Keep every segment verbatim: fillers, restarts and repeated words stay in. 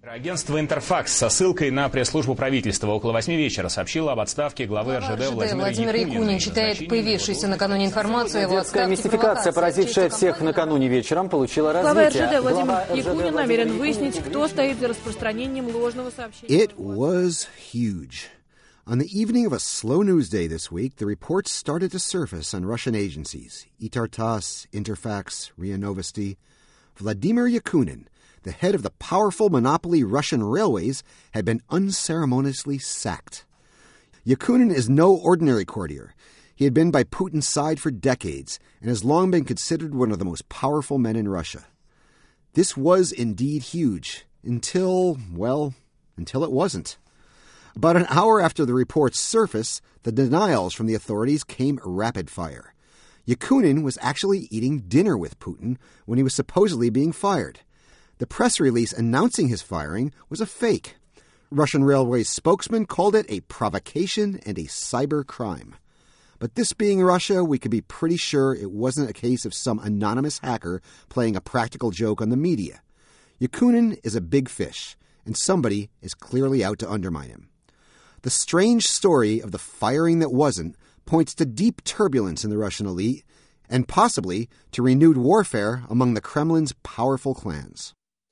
Агентство «Интерфакс» со ссылкой на пресс-службу правительства около восьми вечера сообщило об отставке главы РЖД Владимира Владимир Якунин читает появившуюся накануне информацию о его отставке. Мистификация, поразившая всех накануне вечером, получила развитие. Глава РЖД Владимир Якунин намерен выяснить, кто стоит за распространением ложного сообщения. It was huge. On the evening of a slow news day this week, the reports started to surface on Russian agencies, I T A R TASS, Interfax, R I A Novosti. Vladimir Yakunin, the head of the powerful monopoly Russian railways, had been unceremoniously sacked. Yakunin is no ordinary courtier. He had been by Putin's side for decades and has long been considered one of the most powerful men in Russia. This was indeed huge, until, well, until it wasn't. About an hour after the reports surfaced, the denials from the authorities came rapid fire. Yakunin was actually eating dinner with Putin when he was supposedly being fired. The press release announcing his firing was a fake. Russian Railways spokesman called it a provocation and a cyber crime. But this being Russia, we could be pretty sure it wasn't a case of some anonymous hacker playing a practical joke on the media. Yakunin is a big fish, and somebody is clearly out to undermine him. The strange story of the firing that wasn't points to deep turbulence in the Russian elite and possibly to renewed warfare among the Kremlin's powerful clans.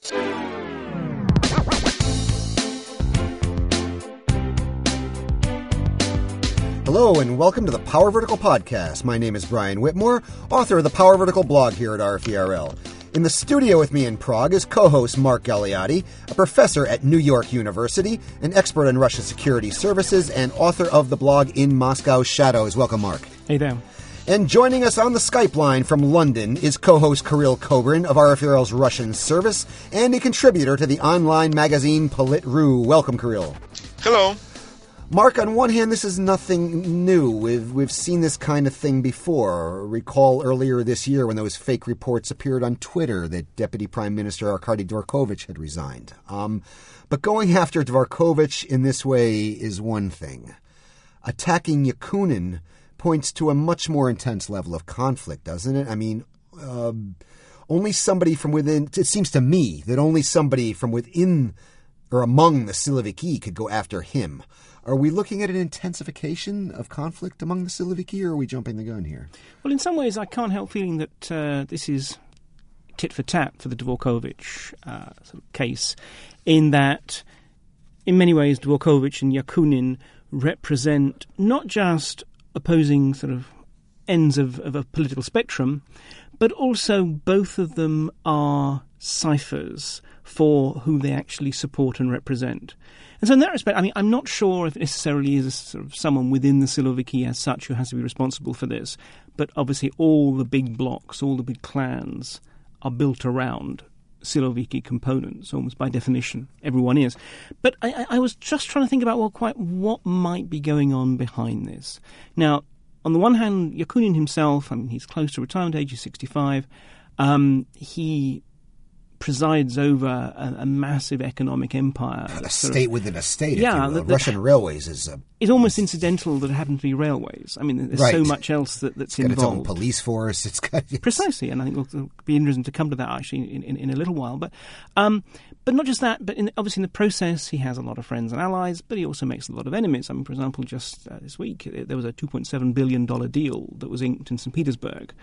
Hello and welcome to the Power Vertical Podcast. My name is Brian Whitmore, author of the Power Vertical blog here at R F E R L. In the studio with me in Prague is co-host Mark Galeotti, a professor at New York University, an expert on Russian security services, and author of the blog In Moscow's Shadows. Welcome, Mark. Hey there. And joining us on the Skype line from London is co-host Kirill Kobrin of R F E R L's Russian service and a contributor to the online magazine Polit.ru. Welcome, Kirill. Hello. Mark, on one hand, this is nothing new. We've we've seen this kind of thing before. Recall earlier this year when those fake reports appeared on Twitter that Deputy Prime Minister Arkady Dvorkovich had resigned. Um, but going after Dvorkovich in this way is one thing. Attacking Yakunin points to a much more intense level of conflict, doesn't it? I mean, uh, only somebody from within, it seems to me that only somebody from within or among the Siloviki could go after him. Are we looking at an intensification of conflict among the Siloviki, or are we jumping the gun here? Well, in some ways, I can't help feeling that uh, this is tit for tat for the Dvorkovich uh, sort of case, in that, in many ways, Dvorkovich and Yakunin represent not just opposing sort of ends of, of a political spectrum, but also both of them are ciphers for who they actually support and represent. And so in that respect, I mean, I'm not sure if it necessarily is a sort of someone within the Siloviki as such who has to be responsible for this, but obviously all the big blocks, all the big clans are built around Siloviki components, almost by definition. Everyone is. But I, I was just trying to think about, well, quite what might be going on behind this. Now, on the one hand, Yakunin himself, I mean, he's close to retirement age, he's sixty-five. Um, he presides over a, a massive economic empire. A state of, within a state, yeah, if you will. The, the, Russian Railways is... A, it's almost incidental that it happens to be railways. I mean, there's right. so much else that, that's it's got involved. Its own police force. It's got it's, Precisely, and I think it'll be interesting to come to that actually in, in, in a little while. But um, but not just that, but in, obviously in the process he has a lot of friends and allies, but he also makes a lot of enemies. I mean, for example, just uh, this week there was a two point seven billion dollars deal that was inked in Saint Petersburg,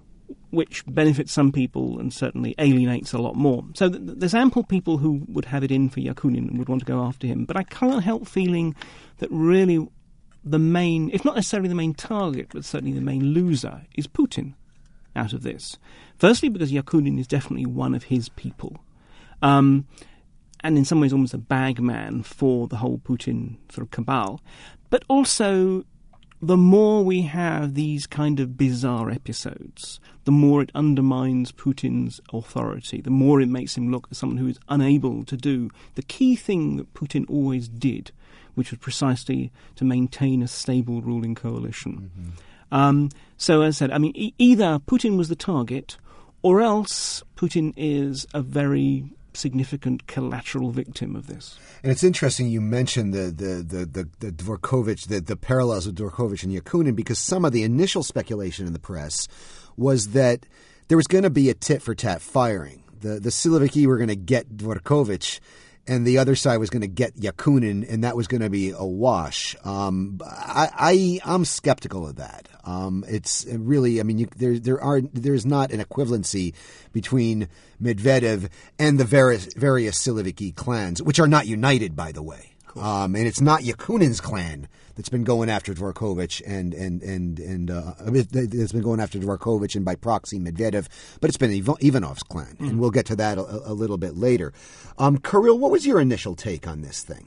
which benefits some people and certainly alienates a lot more. So th- there's ample people who would have it in for Yakunin and would want to go after him. But I can't help feeling that really the main, if not necessarily the main target, but certainly the main loser is Putin out of this. Firstly, because Yakunin is definitely one of his people. Um, and in some ways almost a bagman for the whole Putin sort of cabal. But also, the more we have these kind of bizarre episodes, the more it undermines Putin's authority, the more it makes him look as someone who is unable to do the key thing that Putin always did, which was precisely to maintain a stable ruling coalition. Mm-hmm. Um, so as I said, I mean, e- either Putin was the target, or else Putin is a very significant collateral victim of this. And it's interesting you mentioned the the the the, the Dvorkovich, the, the parallels of Dvorkovich and Yakunin, because some of the initial speculation in the press was that there was going to be a tit-for-tat firing. The the Siloviki were going to get Dvorkovich, and the other side was going to get Yakunin, and that was going to be a wash. Um, I, I I'm skeptical of that. Um, it's really, I mean, you, there there are there's not an equivalency between Medvedev and the various various Siloviki clans, which are not united, by the way. Um, and it's not Yakunin's clan that's been going after Dvorkovich and and and and uh, that's been going after Dvorkovich and by proxy Medvedev, but it's been Iv- Ivanov's clan, mm. and we'll get to that a, a little bit later. Um, Kirill, what was your initial take on this thing?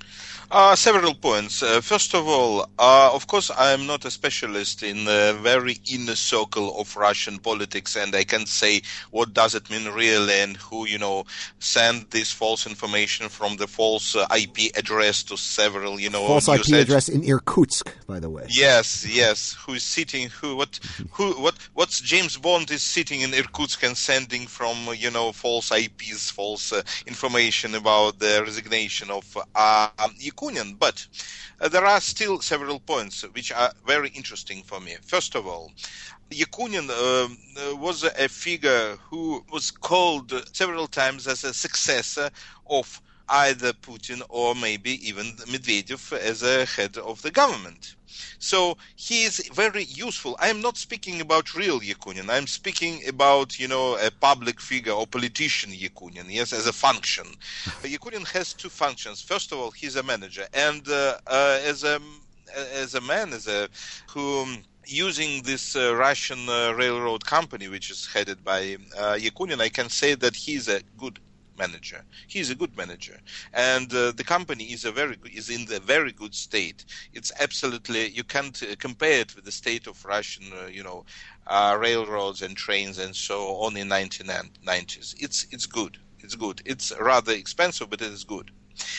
Uh, several points. Uh, first of all, uh, of course, I am not a specialist in the very inner circle of Russian politics, and I can't say what does it mean really, and who, you know, sent this false information from the false uh, I P address to several, you know, false I P address in Irkutsk, by the way. Yes, yes. Who is sitting? Who? What? Who? What? What's James Bond is sitting in Irkutsk and sending from, you know, false I Ps, false uh, information about the resignation of uh, um, Yakunin, but uh, there are still several points which are very interesting for me. First of all, Yakunin uh, was a figure who was called several times as a successor of either Putin or maybe even Medvedev as a head of the government. So he is very useful. I am not speaking about real Yakunin. I'm speaking about, you know, a public figure or politician Yakunin, yes, as a function. Yakunin has two functions. First of all, he's a manager. And uh, uh, as a as a man, as a who using this uh, Russian uh, railroad company, which is headed by uh, Yakunin, I can say that he's a good manager. He's a good manager, and uh, the company is a very good, is in the very good state. It's absolutely, you can't uh, compare it with the state of Russian, uh, you know, uh, railroads and trains and so on in nineteen nineties. It's it's good. It's good. It's rather expensive, but it is good.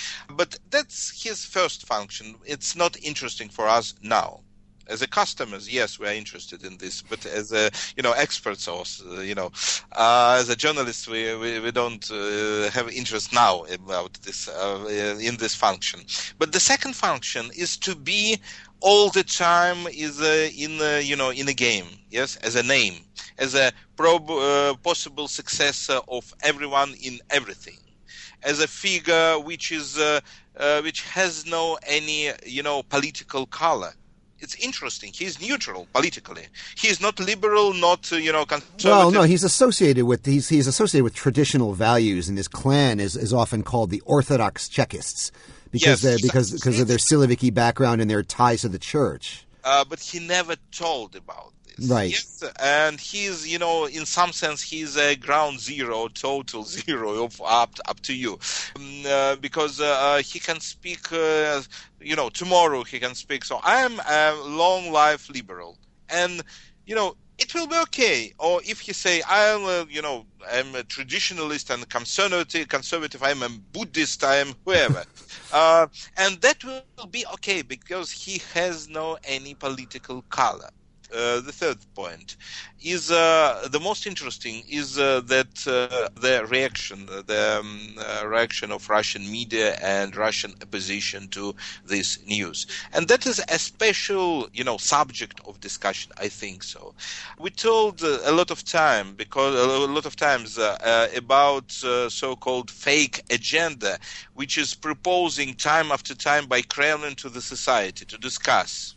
But that's his first function. It's not interesting for us now. As a customers, yes, we are interested in this, but as a, you know, experts or, uh, you know, uh, as a journalist, we, we, we don't uh, have interest now about this, uh, in this function. But the second function is to be all the time is uh, in, uh, you know, in a game, yes, as a name, as a prob- uh, possible successor of everyone in everything, as a figure which is, uh, uh, which has no any, you know, political color. It's interesting. He's neutral politically. He's not liberal, not uh, you know conservative. Well, no, he's associated with he's he's associated with traditional values, and his clan is, is often called the Orthodox Chekists because yes, because because of their Siloviki background and their ties to the church. Uh, but he never told about this. Right. Yes, and he's, you know, in some sense, he's a ground zero, total zero of up up to you, um, uh, because uh, he can speak. Uh, you know, tomorrow he can speak. So I am a long life liberal, and you know, it will be okay. Or if he say I am, a, you know, I'm a traditionalist and conservative, conservative. I'm a Buddhist. I am whoever, uh, and that will be okay because he has no any political color. Uh, the third point is uh, the most interesting is uh, that uh, the reaction, the um, uh, reaction of Russian media and Russian opposition to this news, and that is a special, you know, subject of discussion. I think so. We told uh, a lot of time because a lot of times uh, uh, about uh, so-called fake agenda, which is proposing time after time by Kremlin to the society to discuss.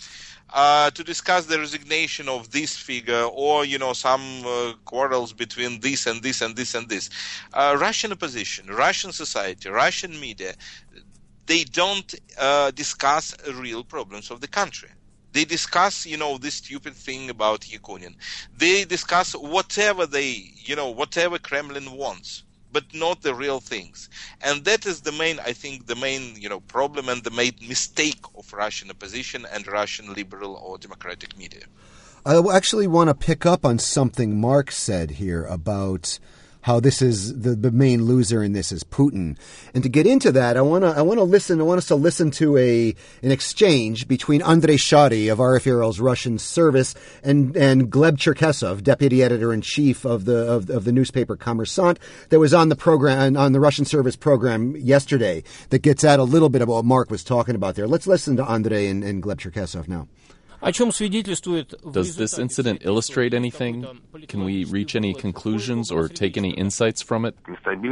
Uh, to discuss the resignation of this figure or, you know, some uh, quarrels between this and this and this and this. Uh, Russian opposition, Russian society, Russian media, they don't uh, discuss real problems of the country. They discuss, you know, this stupid thing about Yakunin. They discuss whatever they, you know, whatever Kremlin wants, but not the real things. And that is the main, I think, the main, you know, problem and the main mistake of Russian opposition and Russian liberal or democratic media. I actually want to pick up on something Mark said here about how this is the, the main loser in this is Putin. And to get into that, I want to I want to listen. I want us to listen to a an exchange between Andrei Shary of R F R L's Russian service and and Gleb Cherkesov, deputy editor in chief of the of, of the newspaper Kommersant, that was on the program on the Russian service program yesterday. That gets at a little bit of what Mark was talking about there. Let's listen to Andrei and, and Gleb Cherkesov now. Does this incident illustrate anything? Can we reach any conclusions or take any insights from it?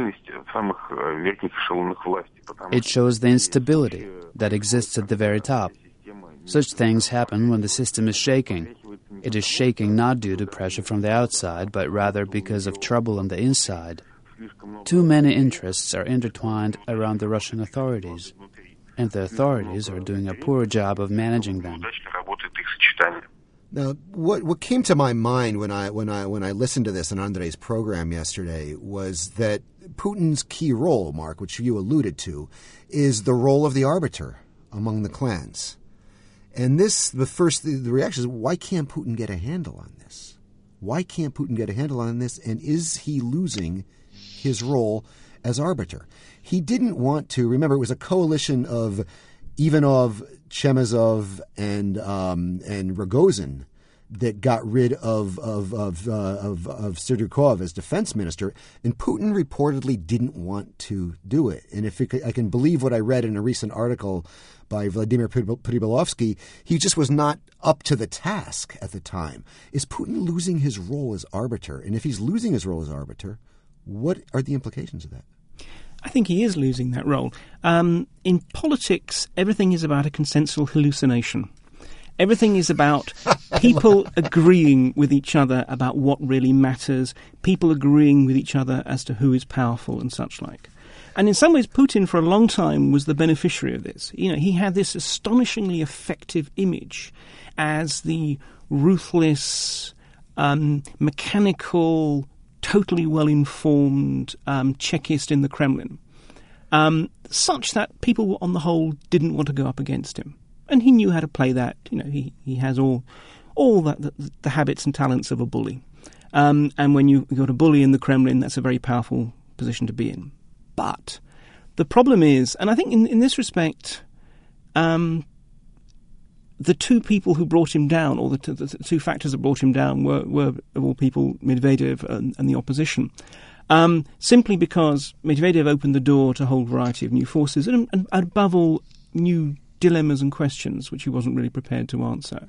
It shows the instability that exists at the very top. Such things happen when the system is shaking. It is shaking not due to pressure from the outside, but rather because of trouble on the inside. Too many interests are intertwined around the Russian authorities, and the authorities are doing a poor job of managing them. Now, what what came to my mind when I when I when I listened to this on Andrei's program yesterday was that Putin's key role, Mark, which you alluded to, is the role of the arbiter among the clans. And this, the first, the, the reaction is, why can't Putin get a handle on this? Why can't Putin get a handle on this? And is he losing his role as arbiter? He didn't want to, remember, it was a coalition of Ivanov, Chemezov, and um, and Rogozin that got rid of of of, uh, of of Serdyukov as defense minister, and Putin reportedly didn't want to do it. And if it, I can believe what I read in a recent article by Vladimir Pribilovsky, he just was not up to the task at the time. Is Putin losing his role as arbiter? And if he's losing his role as arbiter, what are the implications of that? I think he is losing that role. Um, in politics, everything is about a consensual hallucination. Everything is about people agreeing with each other about what really matters, people agreeing with each other as to who is powerful and such like. And in some ways, Putin, for a long time, was the beneficiary of this. You know, he had this astonishingly effective image as the ruthless, um, mechanical, totally well-informed um, Chekist in the Kremlin, um, such that people, on the whole, didn't want to go up against him. And he knew how to play that. You know, he, he has all all that, the, the habits and talents of a bully. Um, and when you got a bully in the Kremlin, that's a very powerful position to be in. But the problem is, and I think in, in this respect, um, the two people who brought him down, or the, t- the two factors that brought him down, were, were of all people, Medvedev and, and the opposition. Um, simply because Medvedev opened the door to a whole variety of new forces, and, and above all, new dilemmas and questions which he wasn't really prepared to answer.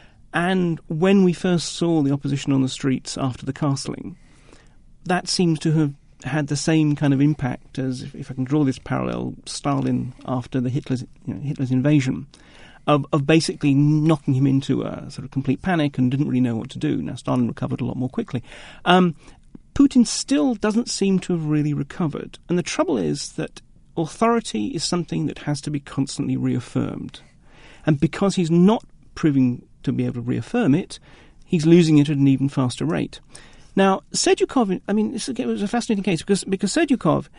And when we first saw the opposition on the streets after the castling, that seems to have had the same kind of impact as, if, if I can draw this parallel, Stalin after the Hitler's, you know, Hitler's invasion, of, of basically knocking him into a sort of complete panic and didn't really know what to do. Now, Stalin recovered a lot more quickly. Um, Putin still doesn't seem to have really recovered. And the trouble is that authority is something that has to be constantly reaffirmed. And because he's not proving to be able to reaffirm it, he's losing it at an even faster rate. Now, Serdyukov, I mean, this, it was a fascinating case because, because Serdyukov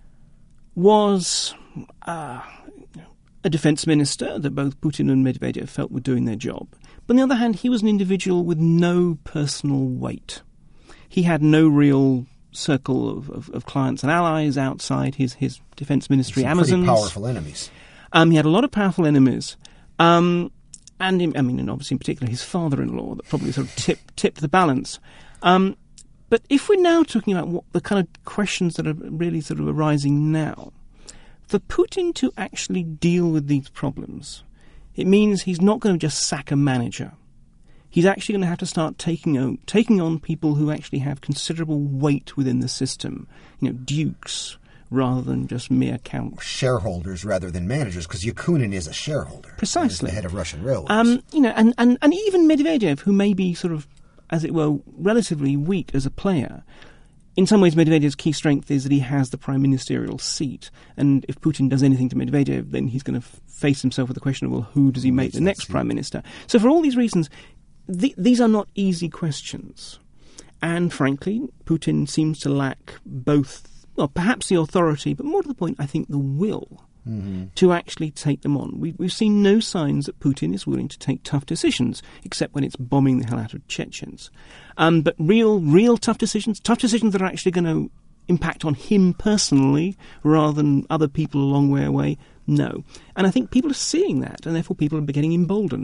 was uh, a defense minister that both Putin and Medvedev felt were doing their job. But on the other hand, he was an individual with no personal weight. He had no real circle of, of, of clients and allies outside his, his defense ministry, Some Amazons. Pretty powerful enemies. Um, he had a lot of powerful enemies. Um, and, in, I mean, and obviously in particular his father-in-law that probably sort of tipped, tipped the balance. Um, but if we're now talking about what the kind of questions that are really sort of arising now, for Putin to actually deal with these problems, it means he's not going to just sack a manager. He's actually going to have to start taking on, taking on people who actually have considerable weight within the system, you know, dukes, rather than just mere counts. Shareholders rather than managers, because Yakunin is a shareholder. Precisely. He's the head of Russian Railways. Um, you know, and, and, and even Medvedev, who may be sort of, as it were, relatively weak as a player. In some ways, Medvedev's key strength is that he has the prime ministerial seat. And if Putin does anything to Medvedev, then he's going to f- face himself with the question of, well, who does he make the next prime minister? So for all these reasons, th- these are not easy questions. And frankly, Putin seems to lack both, well, perhaps the authority, but more to the point, I think the will mm-hmm. to actually take them on. We, we've seen no signs that Putin is willing to take tough decisions, except when it's bombing the hell out of Chechens. Um, but real, real tough decisions, tough decisions that are actually going to impact on him personally rather than other people a long way away, no. And I think people are seeing that, and therefore people are getting emboldened.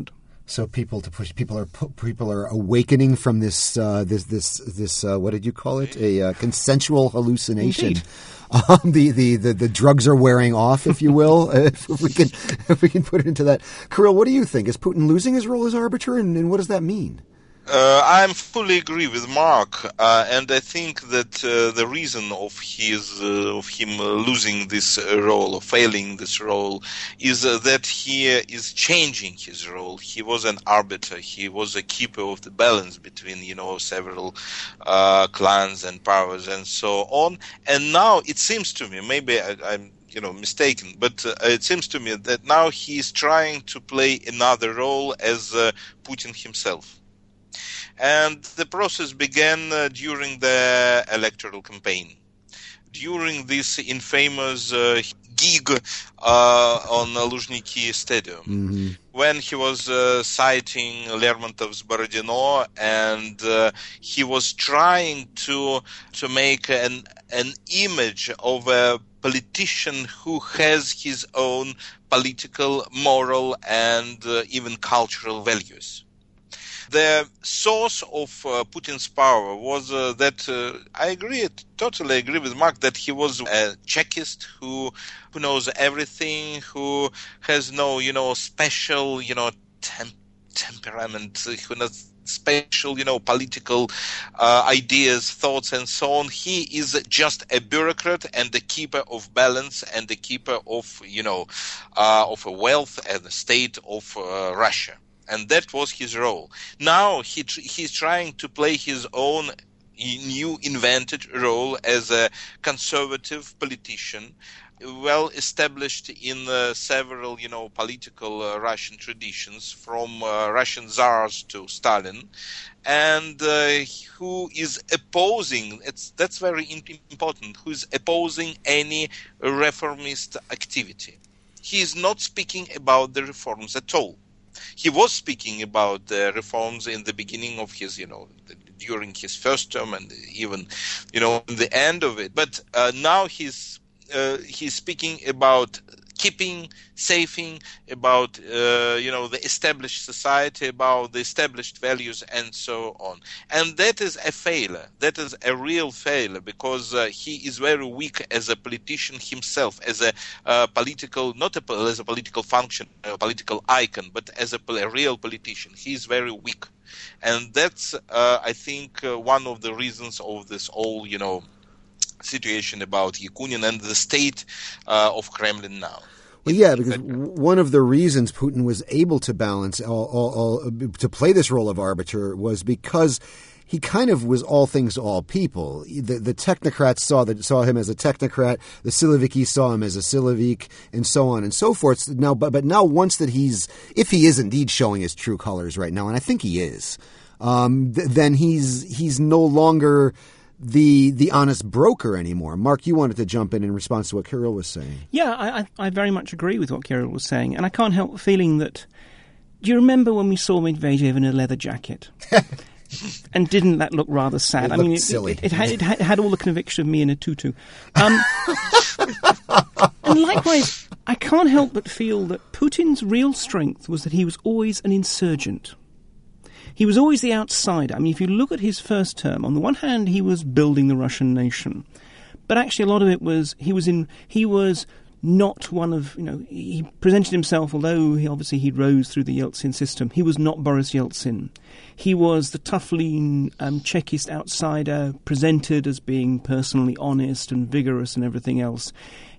So people to push people are people are awakening from this uh, this this this uh, what did you call it, a uh, consensual hallucination. Um, the, the, the, the drugs are wearing off, if you will, if we can if we can put it into that. Kirill, what do you think? Is Putin losing his role as arbiter, and, and what does that mean? Uh, I fully agree with Mark, uh, and I think that uh, the reason of his uh, of him losing this uh, role or failing this role is uh, that he is changing his role. He was an arbiter. He was a keeper of the balance between, you know, several uh, clans and powers and so on. And now it seems to me, maybe I, I'm you know mistaken, but uh, it seems to me that now he is trying to play another role as uh, Putin himself. And the process began uh, during the electoral campaign. During this infamous uh, gig uh, on Luzhniki Stadium, mm-hmm. when he was uh, citing Lermontov's Borodino, and uh, he was trying to to make an an image of a politician who has his own political, moral, and uh, even cultural values. The source of uh, Putin's power was uh, that uh, I agree, totally agree with Mark, that he was a Chekist who who knows everything, who has no, you know, special, you know, temp- temperament, who knows special, you know, political uh, ideas, thoughts, and so on. He is just a bureaucrat and the keeper of balance and the keeper of, you know, uh, of a wealth and the state of uh, Russia. And that was his role. Now he tr- he's trying to play his own new invented role as a conservative politician, well established in uh, several, you know, political uh, Russian traditions, from uh, Russian czars to Stalin, and uh, who is opposing. It's that's very important. Who is opposing any reformist activity? He is not speaking about the reforms at all. He was speaking about the reforms in the beginning of his, you know, during his first term and even, you know, in the end of it. But uh, now he's uh, he's speaking about keeping, saving, about, uh, you know, the established society, about the established values, and so on. And that is a failure. That is a real failure, because uh, he is very weak as a politician himself, as a uh, political, not a, as a political function, a political icon, but as a, a real politician. He is very weak. And that's, uh, I think, uh, one of the reasons of this whole, you know, situation about Yakunin and the state uh, of Kremlin now. Well, yeah, because one of the reasons Putin was able to balance, all, all, all, to play this role of arbiter, was because he kind of was all things to all people. The, the technocrats saw that saw him as a technocrat, the Siloviki saw him as a Silovik, and so on and so forth. Now, but, but now once that he's, if he is indeed showing his true colors right now, and I think he is, um, th- then he's he's no longer the the honest broker anymore. Mark, you wanted to jump in in response to what Kirill was saying. Yeah, I, I very much agree with what Kirill was saying, and I can't help feeling that. Do you remember when we saw Medvedev in a leather jacket? And didn't that look rather sad? It I mean, it, silly. It, it, had, it had all the conviction of me in a tutu. Um, and likewise, I can't help but feel that Putin's real strength was that he was always an insurgent. He was always the outsider. I mean, if you look at his first term, on the one hand, he was building the Russian nation, but actually a lot of it was he was in he was not one of, you know, he presented himself, although he obviously he rose through the Yeltsin system, he was not Boris Yeltsin. He was the tough, lean um, Chekist outsider, presented as being personally honest and vigorous and everything else.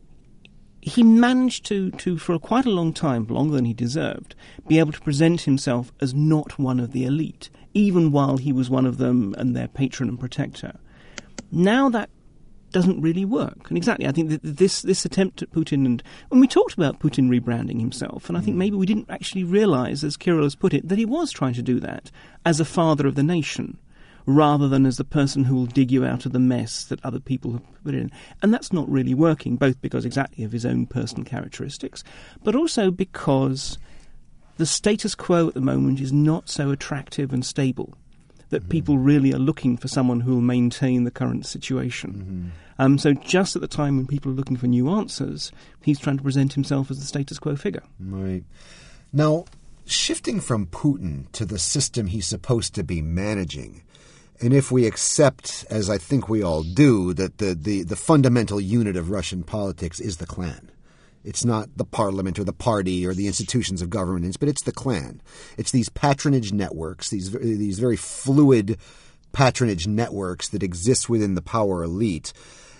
He managed to, to, for quite a long time, longer than he deserved, be able to present himself as not one of the elite, even while he was one of them and their patron and protector. Now that doesn't really work. And exactly, I think that this this attempt at Putin, and when we talked about Putin rebranding himself, and I think maybe we didn't actually realise, as Kirill has put it, that he was trying to do that as a father of the nation, rather than as the person who will dig you out of the mess that other people have put in. And that's not really working, both because exactly of his own personal characteristics, but also because the status quo at the moment is not so attractive and stable that mm-hmm. people really are looking for someone who will maintain the current situation. Mm-hmm. Um, so just at the time when people are looking for new answers, he's trying to present himself as the status quo figure. Right. Now, shifting from Putin to the system he's supposed to be managing, and if we accept, as I think we all do, that the, the, the fundamental unit of Russian politics is the clan. It's not the parliament or the party or the institutions of governance, but it's the clan. It's these patronage networks, these these very fluid patronage networks that exist within the power elite.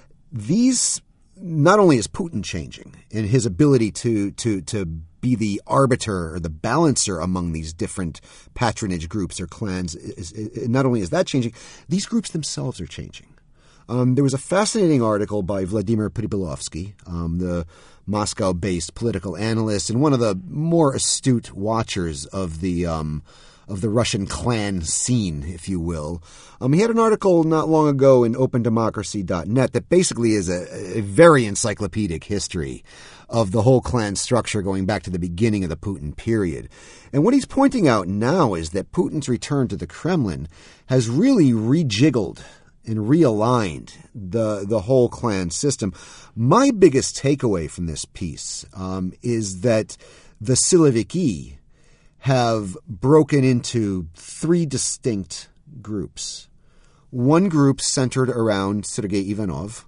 These, not only is Putin changing in his ability to to to be the arbiter or the balancer among these different patronage groups or clans, is, is, not only is that changing, these groups themselves are changing. Um, there was a fascinating article by Vladimir Pribilovsky, um, the Moscow-based political analyst and one of the more astute watchers of the um, of the Russian clan scene, if you will. Um, he had an article not long ago in open democracy dot net that basically is a, a very encyclopedic history of the whole clan structure going back to the beginning of the Putin period. And what he's pointing out now is that Putin's return to the Kremlin has really rejiggled and realigned the the whole clan system. My biggest takeaway from this piece um, is that the Siloviki have broken into three distinct groups. One group centered around Sergei Ivanov,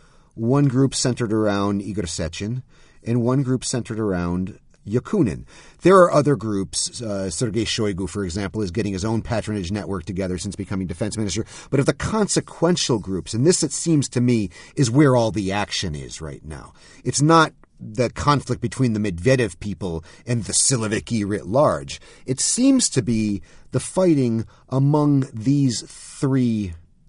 one group centered around Igor Sechin, and one group centered around Yakunin. There are other groups. Uh, Sergei Shoigu, for example, is getting his own patronage network together since becoming defense minister. But of the consequential groups, and this, it seems to me, is where all the action is right now. It's not the conflict between the Medvedev people and the Siloviki writ large. It seems to be the fighting among these three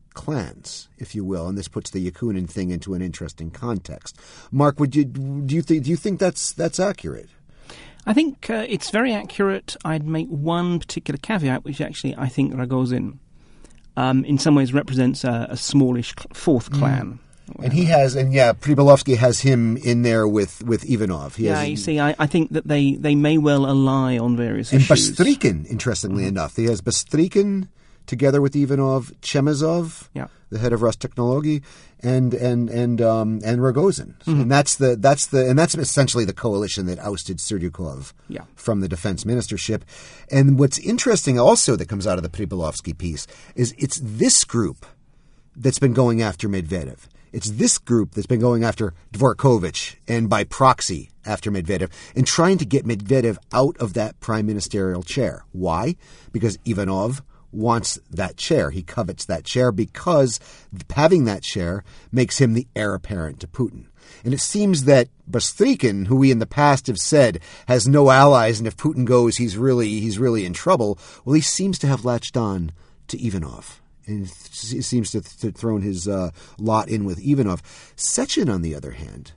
clans, if you will, and this puts the Yakunin thing into an interesting context. Mark, would you do you think do you think that's that's accurate? I think uh, it's very accurate. I'd make one particular caveat, which actually I think Rogozin um, in some ways represents a, a smallish cl- fourth clan. Mm. And he has, and yeah, Pribilovsky has him in there with, with Ivanov. He yeah, has, you see, I, I think that they, they may well ally on various and issues. And Bastrykin, interestingly mm-hmm. enough. He has Bastrykin together with Ivanov, Chemezov, yeah. the head of Rostechnology, and and and um, and Rogozin, mm-hmm. and that's the that's the and that's essentially the coalition that ousted Serdyukov yeah. from the defense ministership. And what's interesting also that comes out of the Pribilovsky piece is it's this group that's been going after Medvedev. It's this group that's been going after Dvorkovich and by proxy after Medvedev and trying to get Medvedev out of that prime ministerial chair. Why? Because Ivanov wants that chair. He covets that chair because having that chair makes him the heir apparent to Putin. And it seems that Bastrykin, who we in the past have said has no allies, and if Putin goes, he's really he's really in trouble, well, he seems to have latched on to Ivanov. And he seems to have thrown his uh, lot in with Ivanov. Sechin, on the other hand,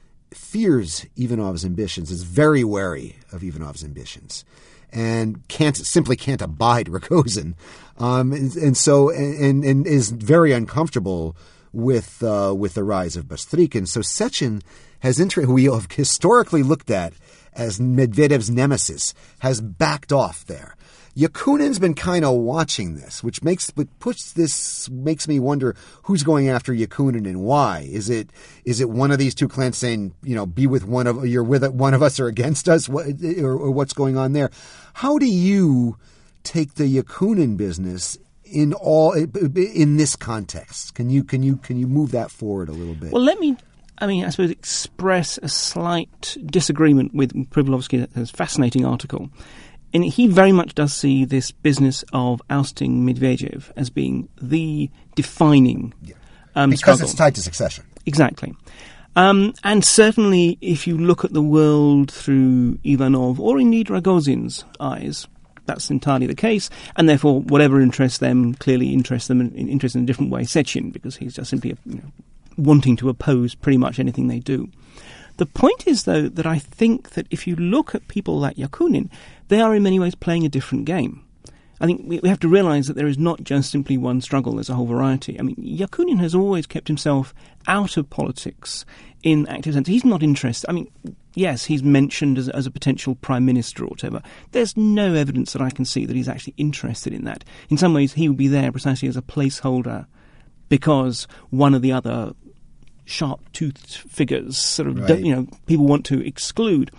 fears Ivanov's ambitions, is very wary of Ivanov's ambitions, and can't simply can't abide Rogozin, um, and, and so and, and is very uncomfortable with uh, with the rise of Bastrykin. So Sechin has inter- who we have historically looked at as Medvedev's nemesis, has backed off there. Yakunin's been kind of watching this, which makes but puts this makes me wonder who's going after Yakunin and why. Is it is it one of these two clans saying, you know, be with one of you're with one of us or against us, what, or, or what's going on there? How do you take the Yakunin business in all in this context? Can you can you can you move that forward a little bit? Well, let me. I mean, I suppose express a slight disagreement with Pribilovsky's fascinating article. And he very much does see this business of ousting Medvedev as being the defining yeah. um, because struggle. It's tied to succession. Exactly. Um, and certainly if you look at the world through Ivanov or indeed Rogozin's eyes, that's entirely the case. And therefore, whatever interests them clearly interests them in, interests in a different way. Sechin, because he's just simply you know, wanting to oppose pretty much anything they do. The point is, though, that I think that if you look at people like Yakunin, they are in many ways playing a different game. I think we have to realize that there is not just simply one struggle, there's a whole variety. I mean, Yakunin has always kept himself out of politics in active sense. He's not interested. I mean, yes, he's mentioned as, as a potential prime minister or whatever. There's no evidence that I can see that he's actually interested in that. In some ways, he would be there precisely as a placeholder because one of the other sharp-toothed figures, sort of, right. you know, people want to exclude.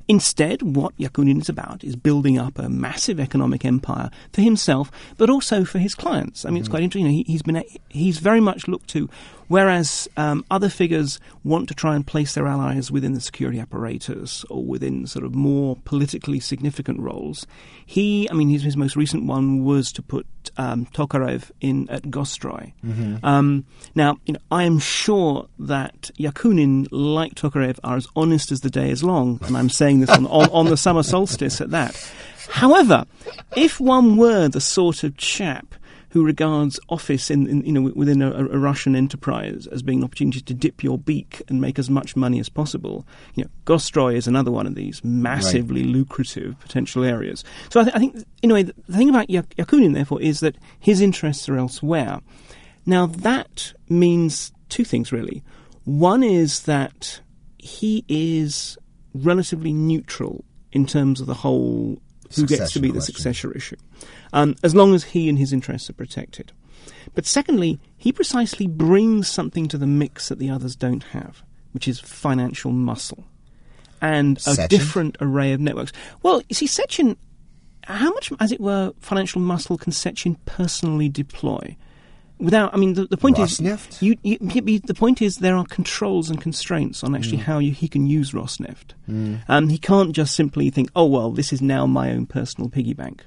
Instead, what Yakunin is about is building up a massive economic empire for himself, but also for his clients. I mean, mm-hmm. it's quite interesting. He, he's been he's very much looked to, whereas um, other figures want to try and place their allies within the security apparatus or within sort of more politically significant roles. He, I mean, his, his most recent one was to put um, Tokarev in at Gostroy. Mm-hmm. Um, now, you know, I am sure that Yakunin, like Tokarev, are as honest as the day is long, and I'm saying this on, on, on the summer solstice at that. However, if one were the sort of chap who regards office in, in you know within a, a Russian enterprise as being an opportunity to dip your beak and make as much money as possible, you know, Gostroy is another one of these massively right. lucrative potential areas. So I, th- I think, in a way, the thing about Yak- Yakunin, therefore, is that his interests are elsewhere. Now, that means two things, really. One is that he is relatively neutral in terms of the whole who gets to be the successor issue, um, as long as he and his interests are protected. But secondly, he precisely brings something to the mix that the others don't have, which is financial muscle and a Sechin? different array of networks. Well, you see, Sechin, how much, as it were, financial muscle can Sechin personally deploy? Without, I mean, the, the point Rosneft? is, you, you, you, the point is, there are controls and constraints on actually mm. how you, he can use Rosneft. Mm. Um, he can't just simply think, oh well, this is now my own personal piggy bank.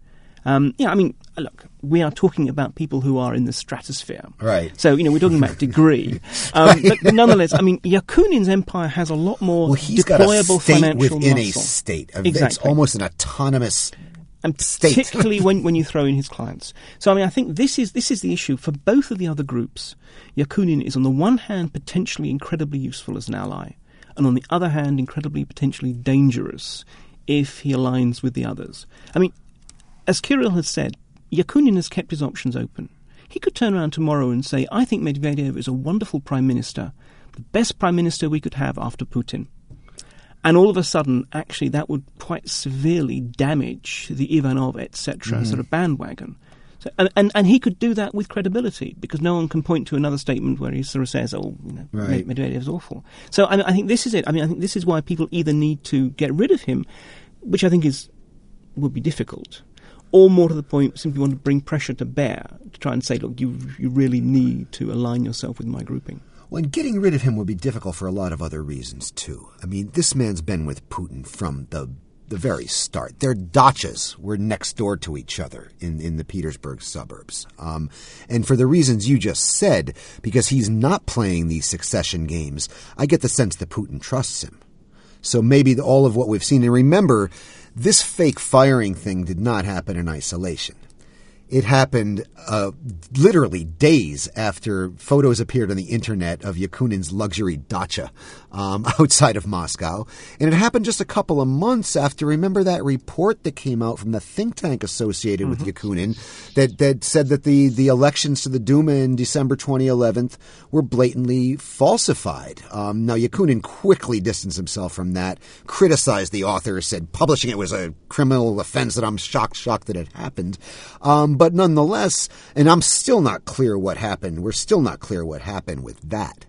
Um, yeah, I mean, look, we are talking about people who are in the stratosphere, right? So you know, we're talking about degree, um, but nonetheless, I mean, Yakunin's empire has a lot more well, he's deployable got a state financial within muscle. a state. Exactly. It's almost an autonomous. And state. particularly when, when you throw in his clients. So, I mean, I think this is this is the issue for both of the other groups. Yakunin is, on the one hand, potentially incredibly useful as an ally, and on the other hand, incredibly potentially dangerous if he aligns with the others. I mean, as Kirill has said, Yakunin has kept his options open. He could turn around tomorrow and say, I think Medvedev is a wonderful prime minister, the best prime minister we could have after Putin. And all of a sudden, actually, that would quite severely damage the Ivanov, et cetera, mm-hmm. sort of bandwagon. So, and, and and he could do that with credibility, because no one can point to another statement where he sort of says, "Oh, you know, right. Medvedev's awful." So I, I think this is it. I mean, I think this is why people either need to get rid of him, which I think is would be difficult, or more to the point, simply want to bring pressure to bear to try and say, "Look, you you really need to align yourself with my grouping." Well, and getting rid of him would be difficult for a lot of other reasons, too. I mean, this man's been with Putin from the the very start. Their dachas were next door to each other in, in the Petersburg suburbs. Um, and for the reasons you just said, because he's not playing these succession games, I get the sense that Putin trusts him. So maybe the, all of what we've seen, and remember, this fake firing thing did not happen in isolation. It happened uh, literally days after photos appeared on the internet of Yakunin's luxury dacha um, outside of Moscow. And it happened just a couple of months after, remember that report that came out from the think tank associated mm-hmm. with Yakunin that, that said that the, the elections to the Duma in December twenty eleven were blatantly falsified. Um, now, Yakunin quickly distanced himself from that, criticized the author, said publishing it was a criminal offense, that I'm shocked, shocked that it happened. Um, But nonetheless, and I'm still not clear what happened. We're still not clear what happened with that.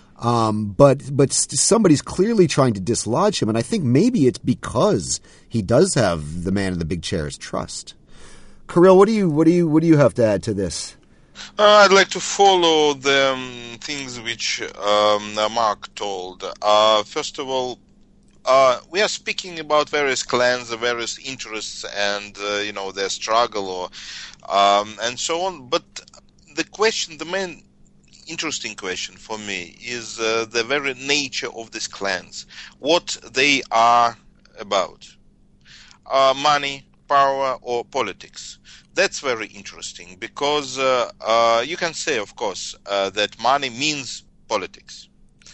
Um, but but somebody's clearly trying to dislodge him, and I think maybe it's because he does have the man in the big chair's trust. Kirill, what do you what do you what do you have to add to this? Uh, I'd like to follow the um, things which um, Mark told. Uh, first of all, Uh, we are speaking about various clans, various interests, and uh, you know their struggle, or um, and so on. But the question, the main interesting question for me, is uh, the very nature of these clans, what they are about: uh, money, power, or politics. That's very interesting because uh, uh, you can say, of course, uh, that money means politics.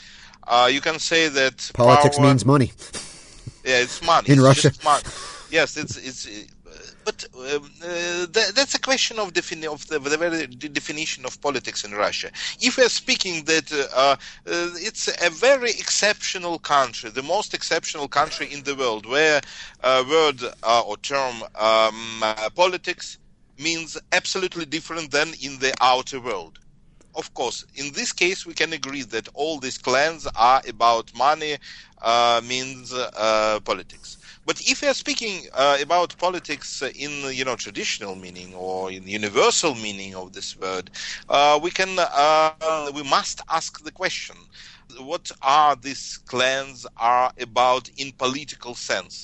Uh, you can say that politics power, means money. Yeah, it's money in it's Russia. Just money. Yes, it's it's. But um, uh, that, that's a question of, defini- of the, the very definition of politics in Russia. If we're speaking that uh, uh, it's a very exceptional country, the most exceptional country in the world, where uh, word uh, or term um, uh, politics means absolutely different than in the outer world. of course, in this case, we can agree that all these clans are about money, uh, means uh, politics. But if we are speaking uh, about politics in, you know, traditional meaning or in universal meaning of this word, uh, we can uh, we must ask the question: what are these clans are about in political sense?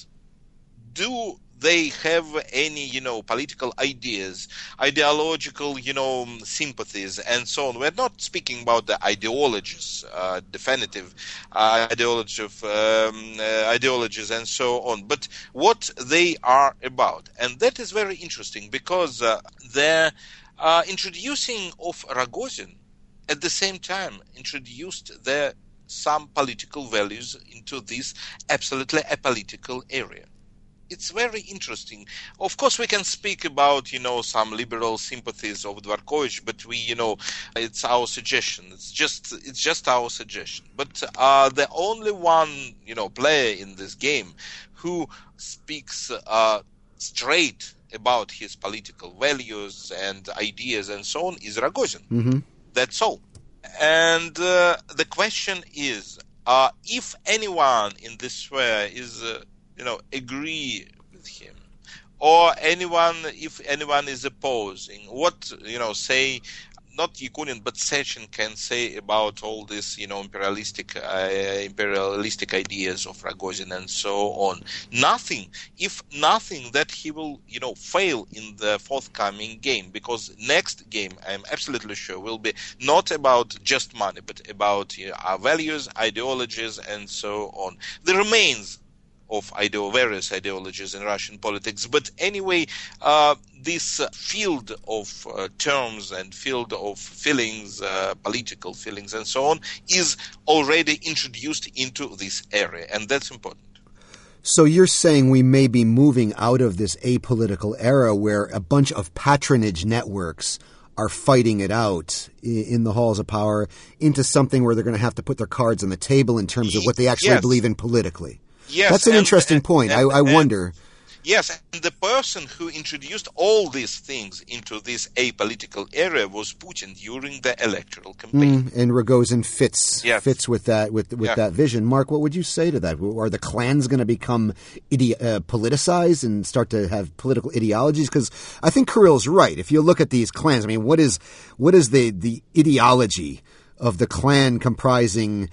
Do they have any, you know, political ideas, ideological, you know, sympathies, and so on? We're not speaking about the ideologies, uh, definitive uh, ideology of, um, uh, ideologies and so on, but what they are about. And that is very interesting because uh, the uh, introducing of Rogozin at the same time introduced the some political values into this absolutely apolitical area. It's very interesting. Of course, we can speak about, you know, some liberal sympathies of Dvorkovich, but we, you know, it's our suggestion. It's just, it's just our suggestion. But uh, the only one, you know, player in this game who speaks uh, straight about his political values and ideas and so on is Rogozin. Mm-hmm. That's all. And uh, the question is, uh, if anyone in this sphere is uh, you know, agree with him, or anyone, if anyone is opposing, what, you know, say, not Yakunin, but Sechin can say about all this, you know, imperialistic, uh, imperialistic ideas of Rogozin and so on. Nothing, if nothing, that he will, you know, fail in the forthcoming game, because next game, I'm absolutely sure, will be not about just money, but about, you know, our values, ideologies, and so on. The remains of ideo- various ideologies in Russian politics. But anyway, uh, this uh, field of uh, terms and field of feelings, uh, political feelings and so on, is already introduced into this area, and that's important. So you're saying we may be moving out of this apolitical era where a bunch of patronage networks are fighting it out in the halls of power into something where they're going to have to put their cards on the table in terms of what they actually yes. believe in politically. Yes, that's an and, interesting and, point. And, I, I wonder. Yes, and the person who introduced all these things into this apolitical area was Putin during the electoral campaign. Mm, and Rogozin fits yes. fits with that with with yeah. that vision. Mark, what would you say to that? Are the clans going to become ide- uh, politicized and start to have political ideologies? Because I think Kirill's right. If you look at these clans, I mean, what is what is the the ideology of the clan comprising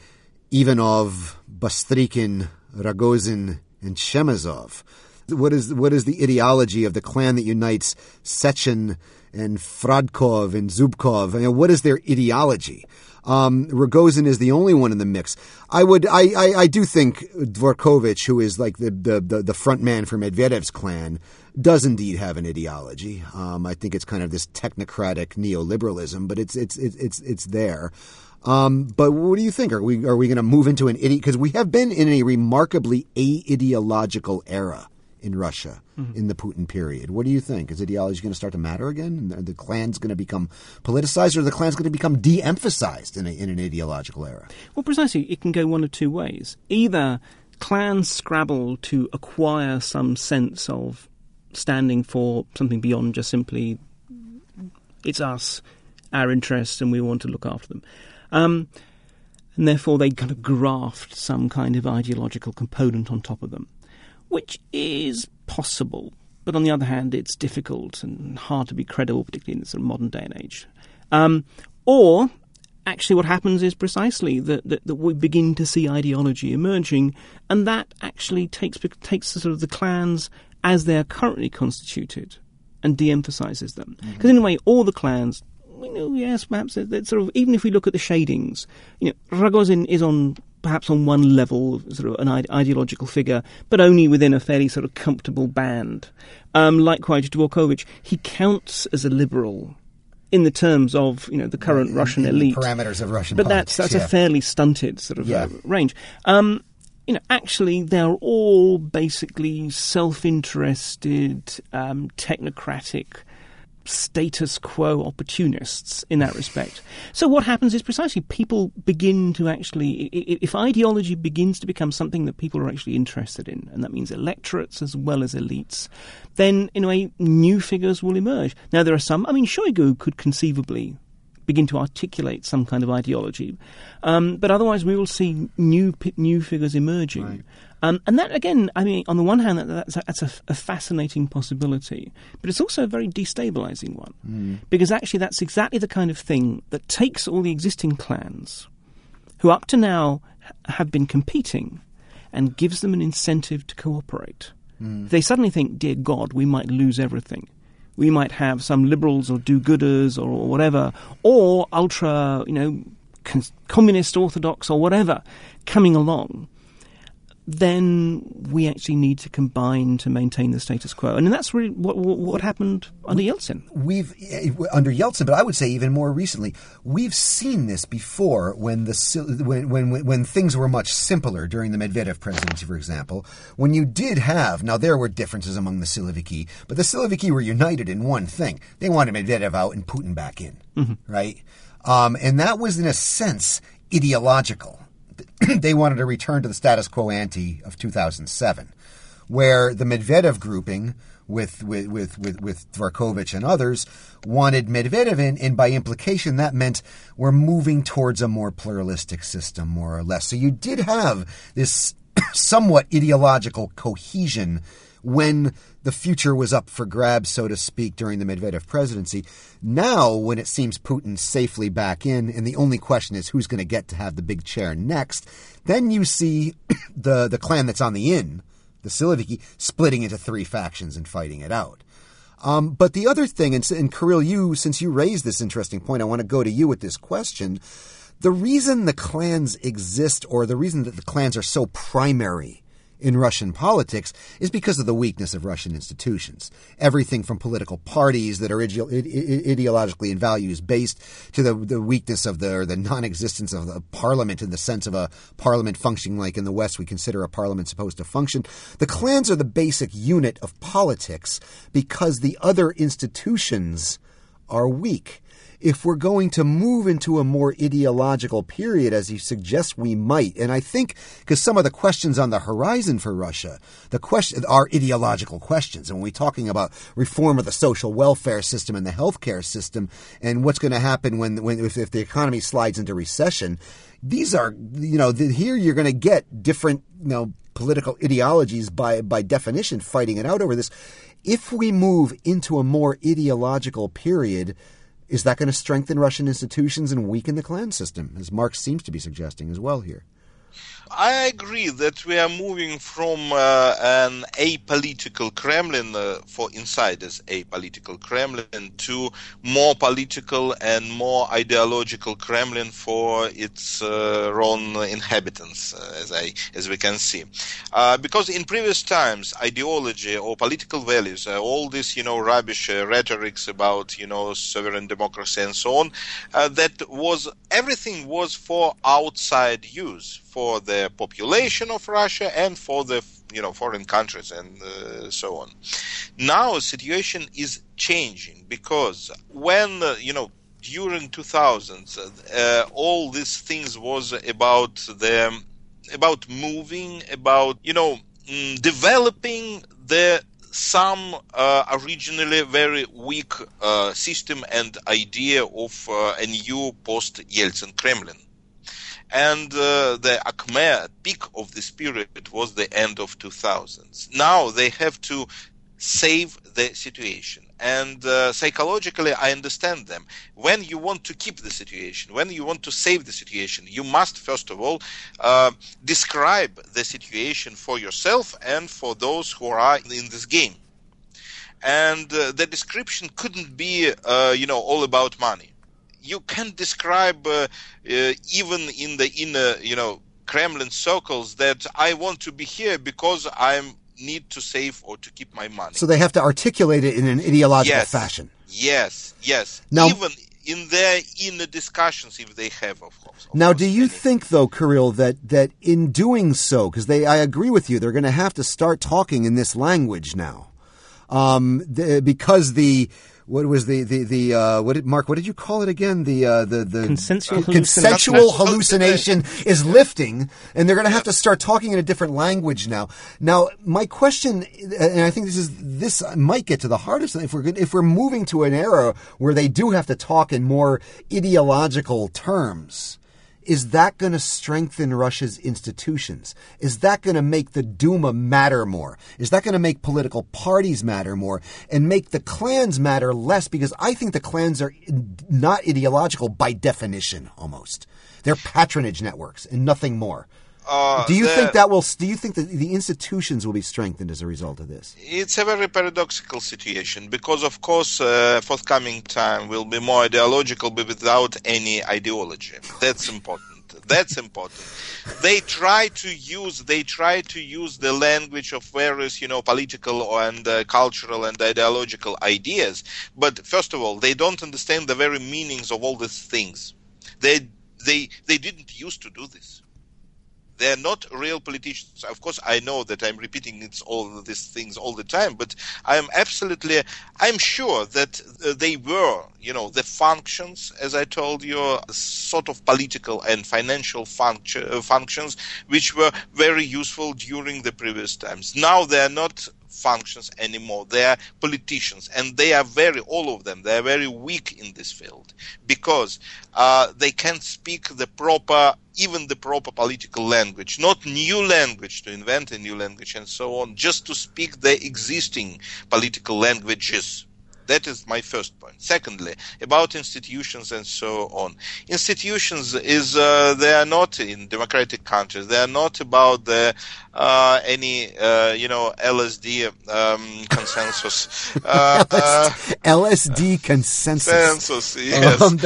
Ivanov, Bastrykin, Rogozin, and Chemezov? What is what is the ideology of the clan that unites Sechin and Fradkov and Zubkov? I mean, what is their ideology? Um, Rogozin is the only one in the mix. I would, I, I, I do think Dvorkovich, who is like the, the, the, the front man for Medvedev's clan, does indeed have an ideology. Um, I think it's kind of this technocratic neoliberalism, but it's it's it's it's, it's there. Um, but what do you think? Are we are we going to move into an idiot? Because we have been in a remarkably aideological era in Russia mm-hmm. in the Putin period. What do you think? Is ideology going to start to matter again? Are the clans going to become politicized, or are the clans going to become de-emphasized in, a, in an ideological era? Well, precisely. It can go one of two ways. Either clans scrabble to acquire some sense of standing for something beyond just simply it's us, our interests, and we want to look after them. Um, and therefore they kind of graft some kind of ideological component on top of them, which is possible. But on the other hand, it's difficult and hard to be credible, particularly in the sort of modern day and age. Um, or actually what happens is precisely that, that, that we begin to see ideology emerging, and that actually takes takes the, sort of the clans as they are currently constituted and de-emphasizes them. Because mm-hmm. in a way, all the clans, you know, yes, perhaps that sort of, even if we look at the shadings, you know, Rogozin is on perhaps on one level, sort of an ide- ideological figure, but only within a fairly sort of comfortable band. Um, likewise, Dvorkovich, he counts as a liberal in the terms of, you know, the current in, Russian in elite. The parameters of Russian but politics. But that's, that's yeah. a fairly stunted sort of yeah. uh, range. Um, you know, actually, they're all basically self-interested, um, technocratic, status quo opportunists in that respect. So what happens is precisely people begin to actually, if ideology begins to become something that people are actually interested in, and that means electorates as well as elites, then in a way new figures will emerge. Now there are some, I mean Shoigu could conceivably begin to articulate some kind of ideology. Um, but otherwise, we will see new new figures emerging. Right. Um, and that, again, I mean, on the one hand, that, that's, a, that's a, a fascinating possibility, but it's also a very destabilizing one, mm. because actually that's exactly the kind of thing that takes all the existing clans, who up to now have been competing, and gives them an incentive to cooperate. Mm. If they suddenly think, dear God, we might lose everything. We might have some liberals or do-gooders or, or whatever, or ultra, you know, con- communist orthodox or whatever coming along, then we actually need to combine to maintain the status quo. And that's really what, what, what happened under Yeltsin. We've under Yeltsin, but I would say even more recently, we've seen this before when the when when when things were much simpler during the Medvedev presidency, for example. When you did have, now there were differences among the Siloviki, but the Siloviki were united in one thing: they wanted Medvedev out and Putin back in, mm-hmm. right? Um, and that was, in a sense, ideological. They wanted to return to the status quo ante of two thousand seven, where the Medvedev grouping with with with with, with Dvorkovich and others wanted Medvedev in, and by implication that meant we're moving towards a more pluralistic system, more or less. So you did have this somewhat ideological cohesion when the future was up for grabs, so to speak, during the Medvedev presidency. Now, when it seems Putin's safely back in, and the only question is who's going to get to have the big chair next, then you see the the clan that's on the in, the Siloviki, splitting into three factions and fighting it out. Um, but the other thing, and, and Kirill, you, since you raised this interesting point, I want to go to you with this question. The reason the clans exist, or the reason that the clans are so primary in Russian politics, is because of the weakness of Russian institutions. Everything from political parties that are ide- ideologically and values based to the, the weakness of the or the non-existence of the parliament, in the sense of a parliament functioning like in the West we consider a parliament supposed to function. The clans are the basic unit of politics because the other institutions are weak. If we're going to move into a more ideological period, as you suggest we might, and I think because some of the questions on the horizon for Russia, the question are ideological questions. And when we're talking about reform of the social welfare system and the healthcare system, and what's going to happen when, when if, if the economy slides into recession, these are, you know, the, here you're going to get different, you know, political ideologies by by definition fighting it out over this. If we move into a more ideological period, is that going to strengthen Russian institutions and weaken the clan system, as Marx seems to be suggesting as well here? I agree that we are moving from uh, an apolitical Kremlin uh, for insiders, apolitical Kremlin, to more political and more ideological Kremlin for its uh, own inhabitants, uh, as I as we can see. Uh, because in previous times, ideology or political values, uh, all this, you know, rubbish uh, rhetorics about, you know, sovereign democracy and so on, uh, that was everything was for outside use, for the population of Russia and for the, you know, foreign countries and uh, so on. Now the situation is changing because when, uh, you know, during two thousands, uh, all these things was about the, about moving, about, you know, mm, developing the some uh, originally very weak uh, system and idea of uh, a new post-Yeltsin Kremlin. And uh, the Acme peak of this period was the end of two thousands. Now they have to save the situation. And uh, psychologically, I understand them. When you want to keep the situation, when you want to save the situation, you must, first of all, uh, describe the situation for yourself and for those who are in this game. And uh, the description couldn't be, uh, you know, all about money. You can't describe, uh, uh, even in the inner, you know, Kremlin circles, that I want to be here because I need to save or to keep my money. So they have to articulate it in an ideological yes, fashion. Yes, yes. Now, even in their inner discussions, if they have, of course. Of now, course, do you anything. think, though, Kirill, that, that in doing so, because they, I agree with you, they're going to have to start talking in this language now, um, the, because the what was the the the uh, what did Mark? What did you call it again? The uh, the the consensual uh, hallucination. consensual hallucination is lifting, and they're going to have to start talking in a different language now. Now, my question, and I think this is this might get to the heart of something. If we're if we're moving to an era where they do have to talk in more ideological terms, is that going to strengthen Russia's institutions? Is that going to make the Duma matter more? Is that going to make political parties matter more and make the clans matter less? Because I think the clans are not ideological by definition, almost. They're patronage networks and nothing more. Uh, do you the, think that will? Do you think that the institutions will be strengthened as a result of this? It's a very paradoxical situation because, of course, uh, forthcoming time will be more ideological, but without any ideology. That's important. That's important. They try to use they try to use the language of various, you know, political and uh, cultural and ideological ideas. But first of all, they don't understand the very meanings of all these things. They they they didn't used to do this. They're not real politicians. Of course, I know that I'm repeating it's all these things all the time, but I'm absolutely, I'm sure that uh, they were, you know, the functions, as I told you, sort of political and financial function, uh, functions, which were very useful during the previous times. Now they are not functions anymore. They are politicians, and they are very, all of them, they are very weak in this field because uh, they can't speak the proper, even the proper political language, not new language to invent a new language and so on, just to speak the existing political languages. That is my first point. Secondly, about institutions and so on. Institutions is uh, they are not in democratic countries. They are not about the uh, any uh, you know L S D um, consensus. Uh, uh, L S D consensus. Consensus, yes. Um,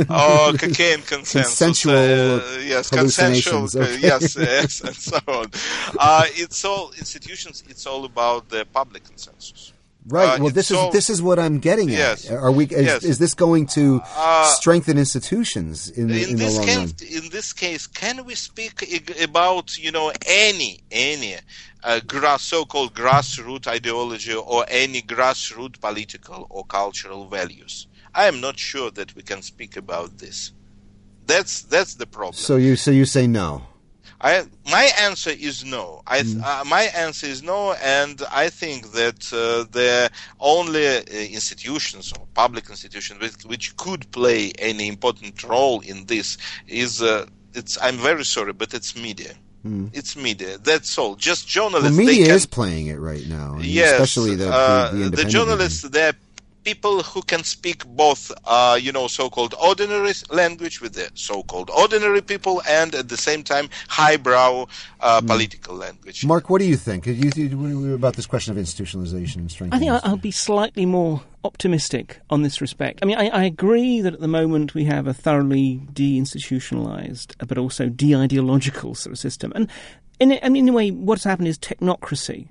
or cocaine consensus. Consensual uh, yes, consensual. Okay. Yes, yes, and so on. Uh, it's all institutions. It's all about the public consensus. Right. Uh, well, this is so, this is what I'm getting at. Yes. Are we? Is, yes. is this going to uh, strengthen institutions in, in, in the this long case, run? In this case, can we speak about you know any any uh, grass, so-called grassroots ideology or any grassroots political or cultural values? I am not sure that we can speak about this. That's that's the problem. So you so you say no. I, my answer is no. I, Mm. uh, my answer is no, and I think that uh, the only uh, institutions or public institutions which, which could play any important role in this is uh, it's. I'm very sorry, but it's media. Mm. It's media. That's all. Just journalists. Well, media they can, is playing it right now. I mean, yes, especially the uh, the, the, the journalists. They're people who can speak both, uh, you know, so-called ordinary language with the so-called ordinary people, and at the same time highbrow uh, mm. political language. Mark, what do you think? You, you, about this question of institutionalization and strength? I think I'll be slightly more optimistic on this respect. I mean, I, I agree that at the moment we have a thoroughly deinstitutionalized, but also de-ideological sort of system. And in, I mean, in a way, what's happened is technocracy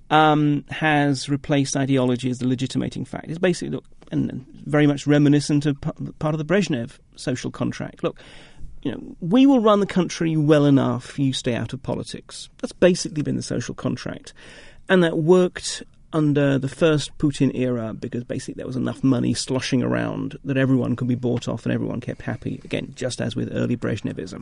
Um, has replaced ideology as the legitimating fact. It's basically, look, and very much reminiscent of p- part of the Brezhnev social contract. Look, you know, we will run the country well enough, you stay out of politics. That's basically been the social contract. And that worked under the first Putin era because basically there was enough money sloshing around that everyone could be bought off and everyone kept happy. Again, just as with early Brezhnevism.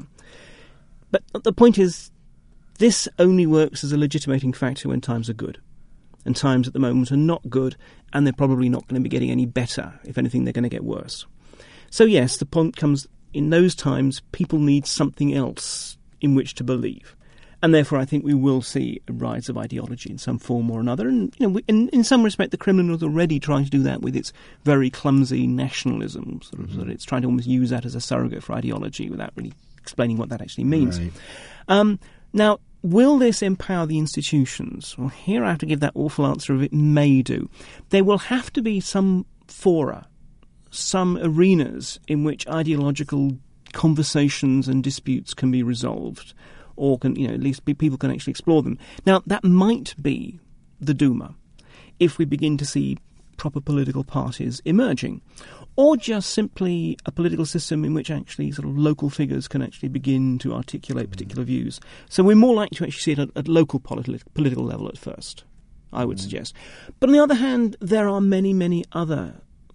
But the point is, this only works as a legitimating factor when times are good. And times at the moment are not good, and they're probably not going to be getting any better. If anything, they're going to get worse. So yes, the point comes, in those times, people need something else in which to believe. And therefore, I think we will see a rise of ideology in some form or another. And you know, we, in, in some respect, the Kremlin is already trying to do that with its very clumsy nationalism. Sort of, mm-hmm. sort of, it's trying to almost use that as a surrogate for ideology without really explaining what that actually means. Right. Um, now, will this empower the institutions? Well, here I have to give that awful answer of it may do. There will have to be some fora, some arenas in which ideological conversations and disputes can be resolved, or can, you know, at least be, people can actually explore them. Now, that might be the Duma, if we begin to see proper political parties emerging, or just simply a political system in which actually sort of local figures can actually begin to articulate particular views. So we're more likely to actually see it at, at local politi- political level at first, I would mm. suggest. But on the other hand, there are many, many other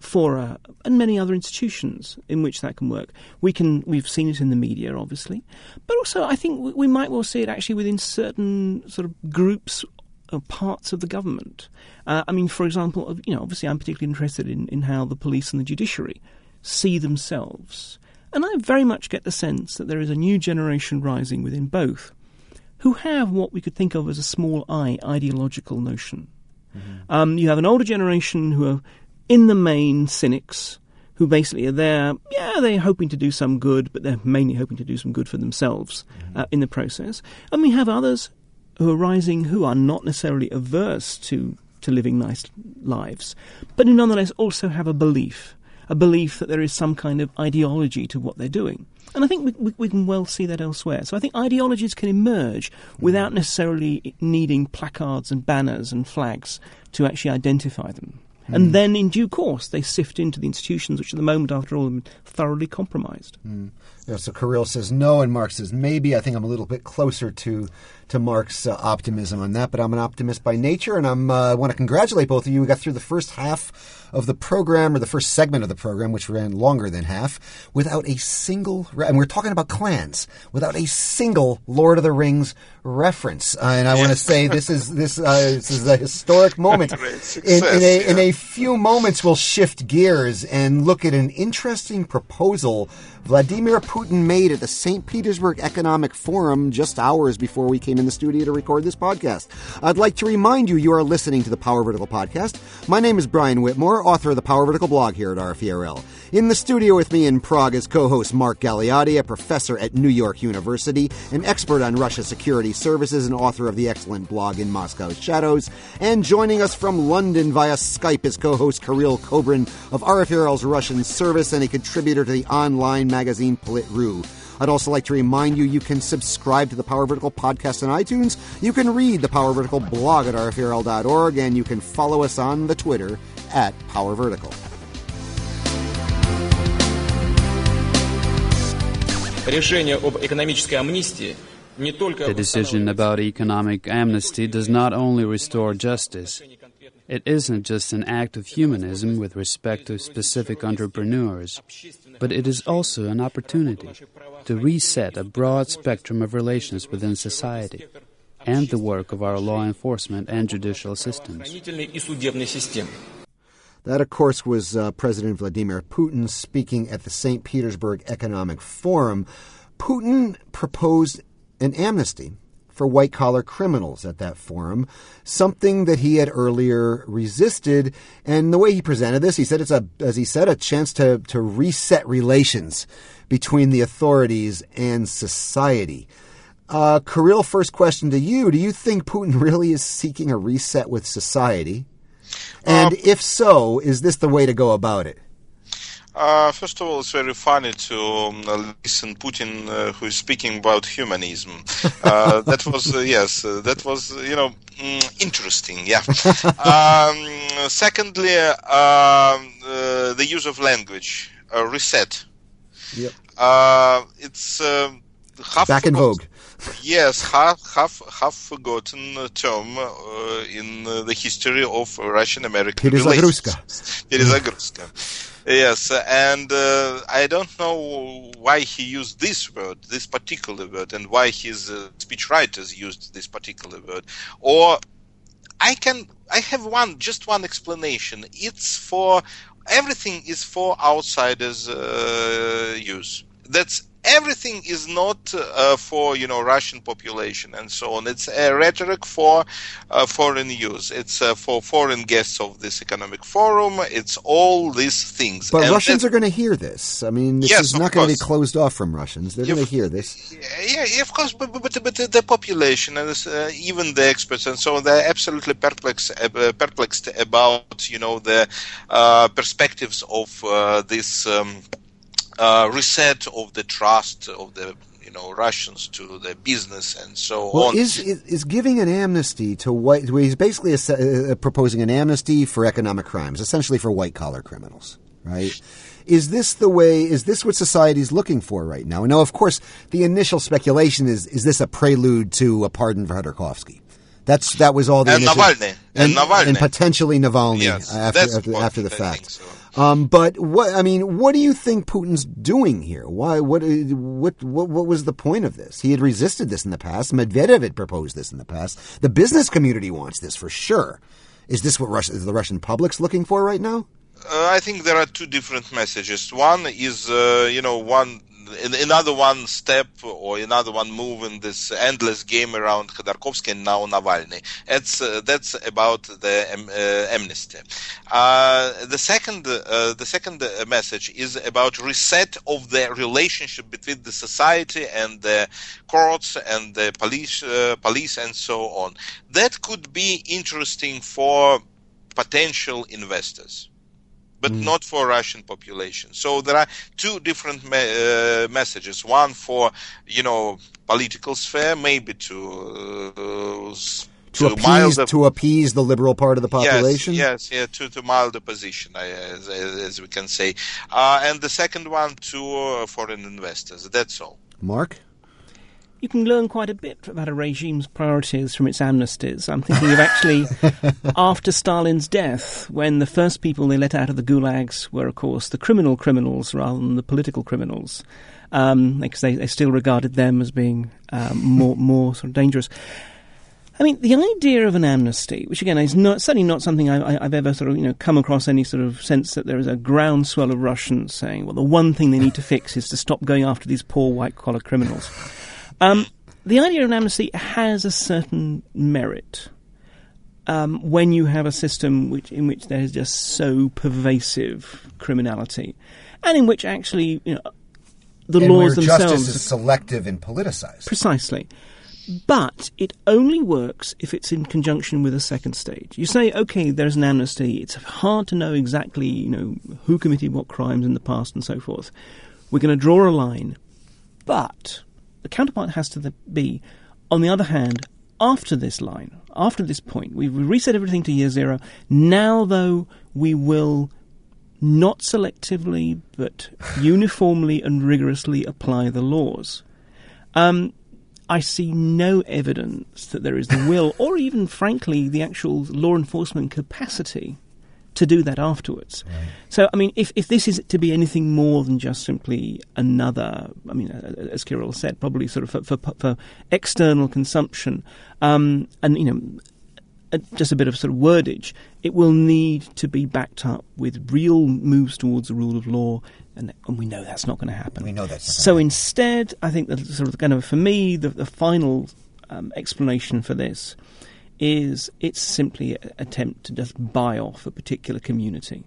fora and many other institutions in which that can work. We can, we've seen it in the media, obviously, but also I think we might well see it actually within certain sort of groups or parts of the government. Uh, I mean, for example, you know, obviously I'm particularly interested in, in how the police and the judiciary see themselves. And I very much get the sense that there is a new generation rising within both who have what we could think of as a small I ideological notion. Mm-hmm. Um, you have an older generation who are in the main cynics, who basically are there, yeah, they're hoping to do some good, but they're mainly hoping to do some good for themselves mm-hmm. uh, in the process. And we have others who are rising who are not necessarily averse to, to living nice lives, but who nonetheless also have a belief, a belief that there is some kind of ideology to what they're doing. And I think we, we, we can well see that elsewhere. So I think ideologies can emerge without necessarily needing placards and banners and flags to actually identify them. Mm. And then, in due course, they sift into the institutions, which at the moment, after all, are thoroughly compromised. Mm. Yeah, so Kirill says no, and Mark says maybe. I think I'm a little bit closer to to Mark's uh, optimism on that, but I'm an optimist by nature, and I'm, uh, I want to congratulate both of you. We got through the first half of the program, or the first segment of the program, which ran longer than half, without a single, re- and we're talking about clans, without a single Lord of the Rings reference. Uh, and I want to say this is this uh, this is a historic moment. Success, in, in, a, yeah. in a few moments, we'll shift gears and look at an interesting proposal Vladimir Putin made at the Saint Petersburg Economic Forum just hours before we came in the studio to record this podcast. I'd like to remind you, you are listening to the Power Vertical podcast. My name is Brian Whitmore, author of the Power Vertical blog here at R F E R L. In the studio with me in Prague is co-host Mark Galeotti, a professor at New York University, an expert on Russia security services, and author of the excellent blog In Moscow's Shadows. And joining us from London via Skype is co-host Kirill Kobrin of R F E R L's Russian service and a contributor to the online magazine Politru. I'd also like to remind you, you can subscribe to the Power Vertical podcast on iTunes. You can read the Power Vertical blog at R F E R L dot org, and you can follow us on the Twitter at Power Vertical. The decision about economic amnesty does not only restore justice. It isn't just an act of humanism with respect to specific entrepreneurs, but it is also an opportunity to reset a broad spectrum of relations within society and the work of our law enforcement and judicial systems. That, of course, was uh, President Vladimir Putin speaking at the Saint Petersburg Economic Forum. Putin proposed an amnesty for white-collar criminals at that forum, something that he had earlier resisted. And the way he presented this, he said it's a, as he said, a chance to, to reset relations between the authorities and society. Uh, Kirill, first question to you. Do you think Putin really is seeking a reset with society? And um, if so, is this the way to go about it? Uh, first of all, it's very funny to um, listen Putin, uh, who is speaking about humanism. Uh, that was, uh, yes, uh, that was, uh, you know, mm, interesting, yeah. um, secondly, uh, uh, the use of language, uh, reset. Yep. Uh, it's uh, half back in vogue. Yes, half half half forgotten term uh, in uh, the history of Russian-American relations. Перезагрузка. Yes, and uh, I don't know why he used this word, this particular word, and why his uh, speechwriters used this particular word. Or I can, I have one, just one explanation. It's for, everything is for outsiders' uh, use. That's Everything is not uh, for, you know, Russian population and so on. It's a rhetoric for uh, foreign use. It's uh, for foreign guests of this economic forum. It's all these things. But and Russians are going to hear this. I mean, this yes, is not going to be closed off from Russians. They're going to hear this. Yeah, yeah, of course. But, but, but the population and uh, even the experts and so on, they're absolutely perplexed, uh, perplexed about, you know, the uh, perspectives of uh, this. Um, Uh, reset of the trust of the, you know, Russians to the business and so well, on. Is, is is giving an amnesty to white? He's basically a, uh, proposing an amnesty for economic crimes, essentially for white collar criminals, right? Is this the way? Is this what society's looking for right now? Now, of course, the initial speculation is: is this a prelude to a pardon for Khodorkovsky? That's that was all the and initial, Navalny and, and Navalny and potentially Navalny yes, after after, after the fact. So. Um, but what I mean, what do you think Putin's doing here? Why? What? What? What? What was the point of this? He had resisted this in the past. Medvedev had proposed this in the past. The business community wants this for sure. Is this what Russia, is the Russian public's looking for right now? Uh, I think there are two different messages. One is, uh, you know, one another one step or another one move in this endless game around Khodorkovsky and now Navalny. It's, uh, that's about the um, uh, amnesty. Uh, the second, uh, the second message is about reset of the relationship between the society and the courts and the police, uh, police and so on. That could be interesting for potential investors, but mm. not for Russian population. So there are two different me- uh, messages. One for, you know, political sphere, maybe to uh, to, to appease the, to appease the liberal part of the population. Yes, yes, yeah, to to mild opposition, as, as we can say. Uh, and the second one to uh, foreign investors. That's all. Mark? You can learn quite a bit about a regime's priorities from its amnesties. I'm thinking of actually after Stalin's death, when the first people they let out of the gulags were, of course, the criminal criminals rather than the political criminals, um, because they, they still regarded them as being um, more more sort of dangerous. I mean, the idea of an amnesty, which again is not certainly not something I, I, I've ever sort of you know come across any sort of sense that there is a groundswell of Russians saying, well, the one thing they need to fix is to stop going after these poor white-collar criminals. Um, the idea of an amnesty has a certain merit um, when you have a system which, in which there is just so pervasive criminality, and in which actually, you know, the and laws where themselves justice is selective and politicized. Precisely. But it only works if it's in conjunction with a second stage. You say, okay, there's an amnesty. It's hard to know exactly, you know, who committed what crimes in the past and so forth. We're going to draw a line, but the counterpart has to the, be, on the other hand, after this line, after this point, we've reset everything to year zero. Now, though, we will not selectively but uniformly and rigorously apply the laws. Um, I see no evidence that there is the will or even, frankly, the actual law enforcement capacity to do that afterwards. Right. So, I mean, if, if this is to be anything more than just simply another, I mean, as Kirill said, probably sort of for, for, for external consumption, um, and, you know, just a bit of sort of wordage, it will need to be backed up with real moves towards the rule of law, and, and we know that's not going to happen. We know that's not So happen. instead, I think that sort of kind of, for me, the, the final um, explanation for this is it's simply an attempt to just buy off a particular community.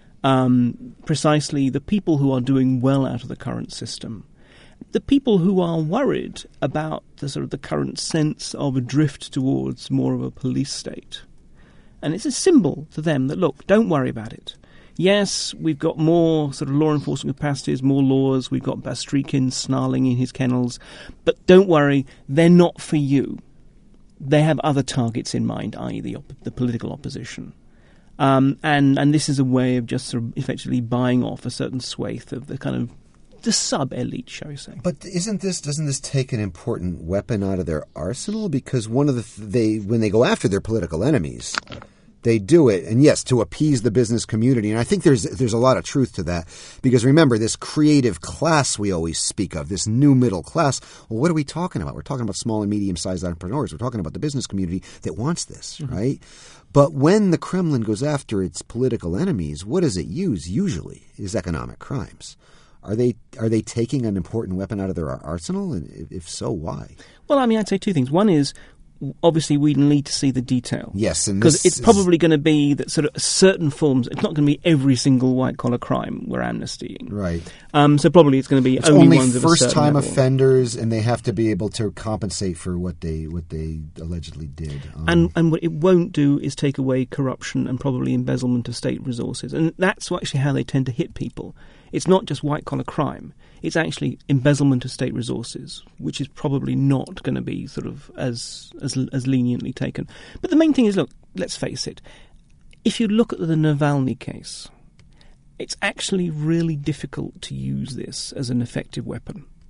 Um, precisely the people who are doing well out of the current system. The people who are worried about the sort of the current sense of a drift towards more of a police state. And it's a symbol to them that, look, don't worry about it. Yes, we've got more sort of law enforcement capacities, more laws, we've got Bastrykin snarling in his kennels, but don't worry, they're not for you. They have other targets in mind, that is the, op- the political opposition. Um, and, and this is a way of just sort of effectively buying off a certain swathe of the kind of the sub-elite, shall we say. But isn't this, doesn't this take an important weapon out of their arsenal? Because one of the, th- they, when they go after their political enemies, they do it, and yes, to appease the business community. And I think there's there's a lot of truth to that. Because remember, this creative class we always speak of, this new middle class, well, what are we talking about? We're talking about small and medium-sized entrepreneurs. We're talking about the business community that wants this, mm-hmm. right? But when the Kremlin goes after its political enemies, what does it use usually is economic crimes. Are they are they taking an important weapon out of their arsenal? And if so, why? Well, I mean, I'd say two things. One is, obviously, we need to see the detail. Yes, and because it's is... probably going to be that sort of certain forms. It's not going to be every single white-collar crime we're amnestying. Right. Um, so probably it's going to be it's only, only ones of a certain first-time level. offenders, and they have to be able to compensate for what they what they allegedly did. Um, and and what it won't do is take away corruption and probably embezzlement of state resources, and that's actually how they tend to hit people. It's not just white-collar crime. It's actually embezzlement of state resources, which is probably not going to be sort of as, as as leniently taken. But the main thing is, look, let's face it. If you look at the Navalny case, it's actually really difficult to use this as an effective weapon.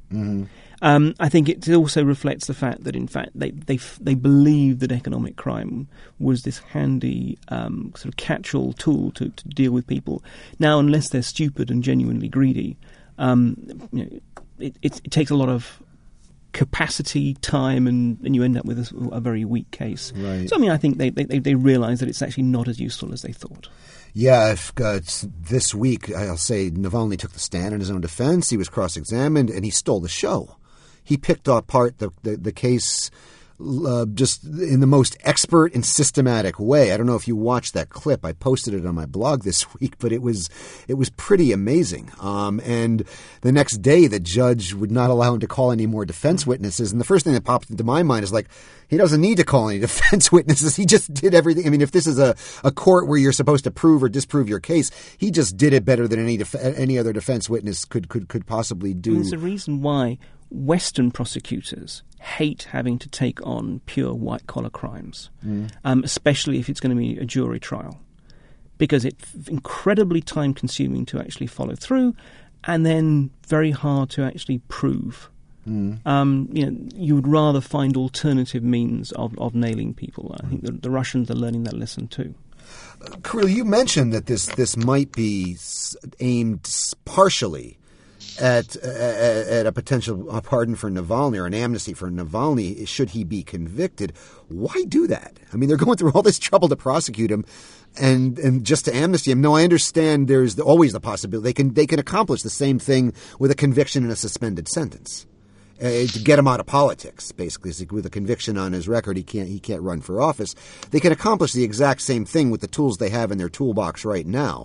Mm-hmm. Um, I think it also reflects the fact that, in fact, they they they believe that economic crime was this handy um, sort of catch-all tool to, to deal with people. Now, unless they're stupid and genuinely greedy, um, you know, it, it, it takes a lot of capacity, time, and, and you end up with a, a very weak case. Right. So, I mean, I think they, they, they realise that it's actually not as useful as they thought. Yeah, if, uh, this week, I'll say Navalny took the stand in his own defense. He was cross-examined, and he stole the show. He picked apart the, the, the case uh, just in the most expert and systematic way. I don't know if you watched that clip. I posted it on my blog this week, but it was it was pretty amazing. Um, and the next day, the judge would not allow him to call any more defense witnesses. And the first thing that popped into my mind is like, he doesn't need to call any defense witnesses. He just did everything. I mean, if this is a, a court where you're supposed to prove or disprove your case, he just did it better than any def- any other defense witness could could, could possibly do. And there's a reason why Western prosecutors hate having to take on pure white-collar crimes, mm. um, especially if it's going to be a jury trial, because it's incredibly time-consuming to actually follow through and then very hard to actually prove. Mm. Um, you know, you would rather find alternative means of, of nailing people. I think the, the Russians are learning that lesson too. Uh, Kirill, you mentioned that this, this might be aimed partially At, at at a potential pardon for Navalny or an amnesty for Navalny should he be convicted. Why do that? I mean, they're going through all this trouble to prosecute him, and and just to amnesty him. No, I understand. There's always the possibility they can they can accomplish the same thing with a conviction and a suspended sentence uh, to get him out of politics. Basically, with a conviction on his record, he can't he can't run for office. They can accomplish the exact same thing with the tools they have in their toolbox right now.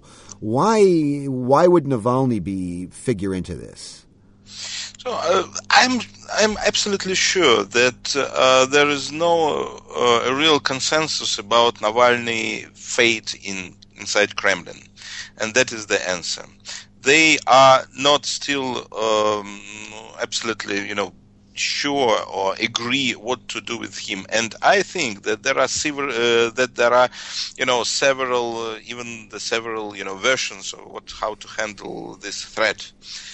Why why would Navalny be figure into this? So uh, I'm I'm absolutely sure that uh, there is no uh, a real consensus about Navalny's fate in inside Kremlin, and that is the answer. They are not still um, absolutely, you know, sure or agree what to do with him, and I think that there are several uh, that there are, you know, several uh, even the several you know versions of what how to handle this threat.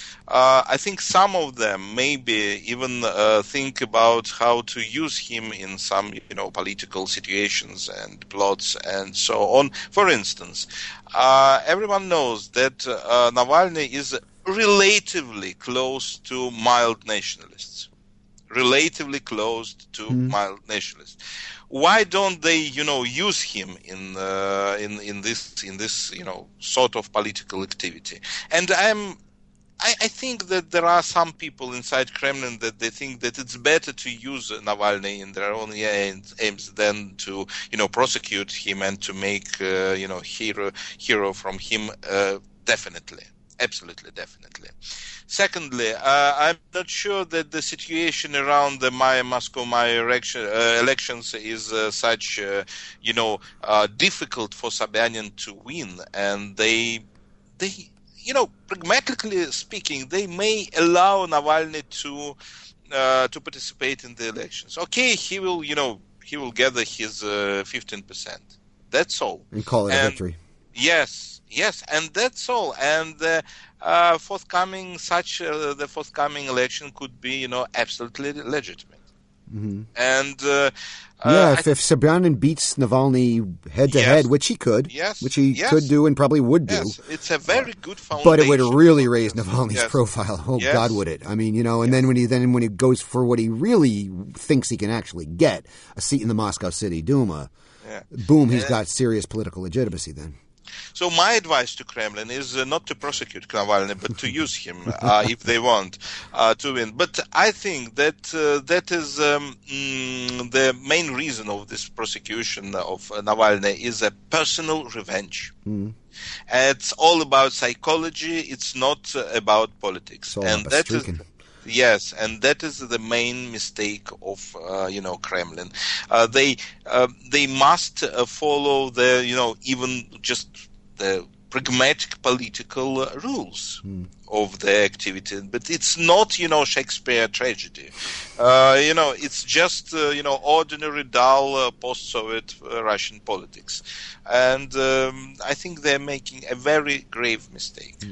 Uh, I think some of them maybe even uh, think about how to use him in some you know political situations and plots and so on. For instance, uh, everyone knows that uh, Navalny is relatively close to mild nationalists. Relatively close to mm. mild nationalists. Why don't they, you know, use him in uh, in in this in this you know sort of political activity? And I'm, I, I think that there are some people inside Kremlin that they think that it's better to use Navalny in their own aims than to, you know, prosecute him and to make uh, you know hero hero from him. Uh, definitely, absolutely, definitely. Secondly, uh, I'm not sure that the situation around the my Moscow my election, uh, elections is uh, such, uh, you know, uh, difficult for Sobyanin to win, and they, they, you know, pragmatically speaking, they may allow Navalny to uh, to participate in the elections. Okay, he will, you know, he will gather his uh, fifteen percent. That's all. And call it and, a victory. Yes, yes, and that's all. And uh, uh, forthcoming such uh, the forthcoming election could be, you know, absolutely legitimate. Mm-hmm. And uh, yeah, uh, if, if Sobyanin beats Navalny head to head, which he could, yes, which he yes, could do and probably would do, yes, it's a very good foundation. But it would really raise Navalny's yes. profile. Oh yes. God, would it? I mean, you know, and yes. then when he then when he goes for what he really thinks he can actually get, a seat in the Moscow City Duma, yeah. boom, he's yeah. got serious political legitimacy then. So my advice to Kremlin is uh, not to prosecute Navalny, but to use him uh, if they want uh, to win. But I think that uh, that is um, mm, the main reason of this prosecution of uh, Navalny is a personal revenge. Mm. It's all about psychology. It's not uh, about politics, and that streaking. is. Yes, and that is the main mistake of uh, you know Kremlin. Uh, they uh, they must uh, follow the you know even just the pragmatic political uh, rules mm. of the activity, but it's not you know Shakespeare tragedy. Uh, you know it's just uh, you know ordinary dull uh, post-Soviet uh, Russian politics, and um, I think they're making a very grave mistake. Mm.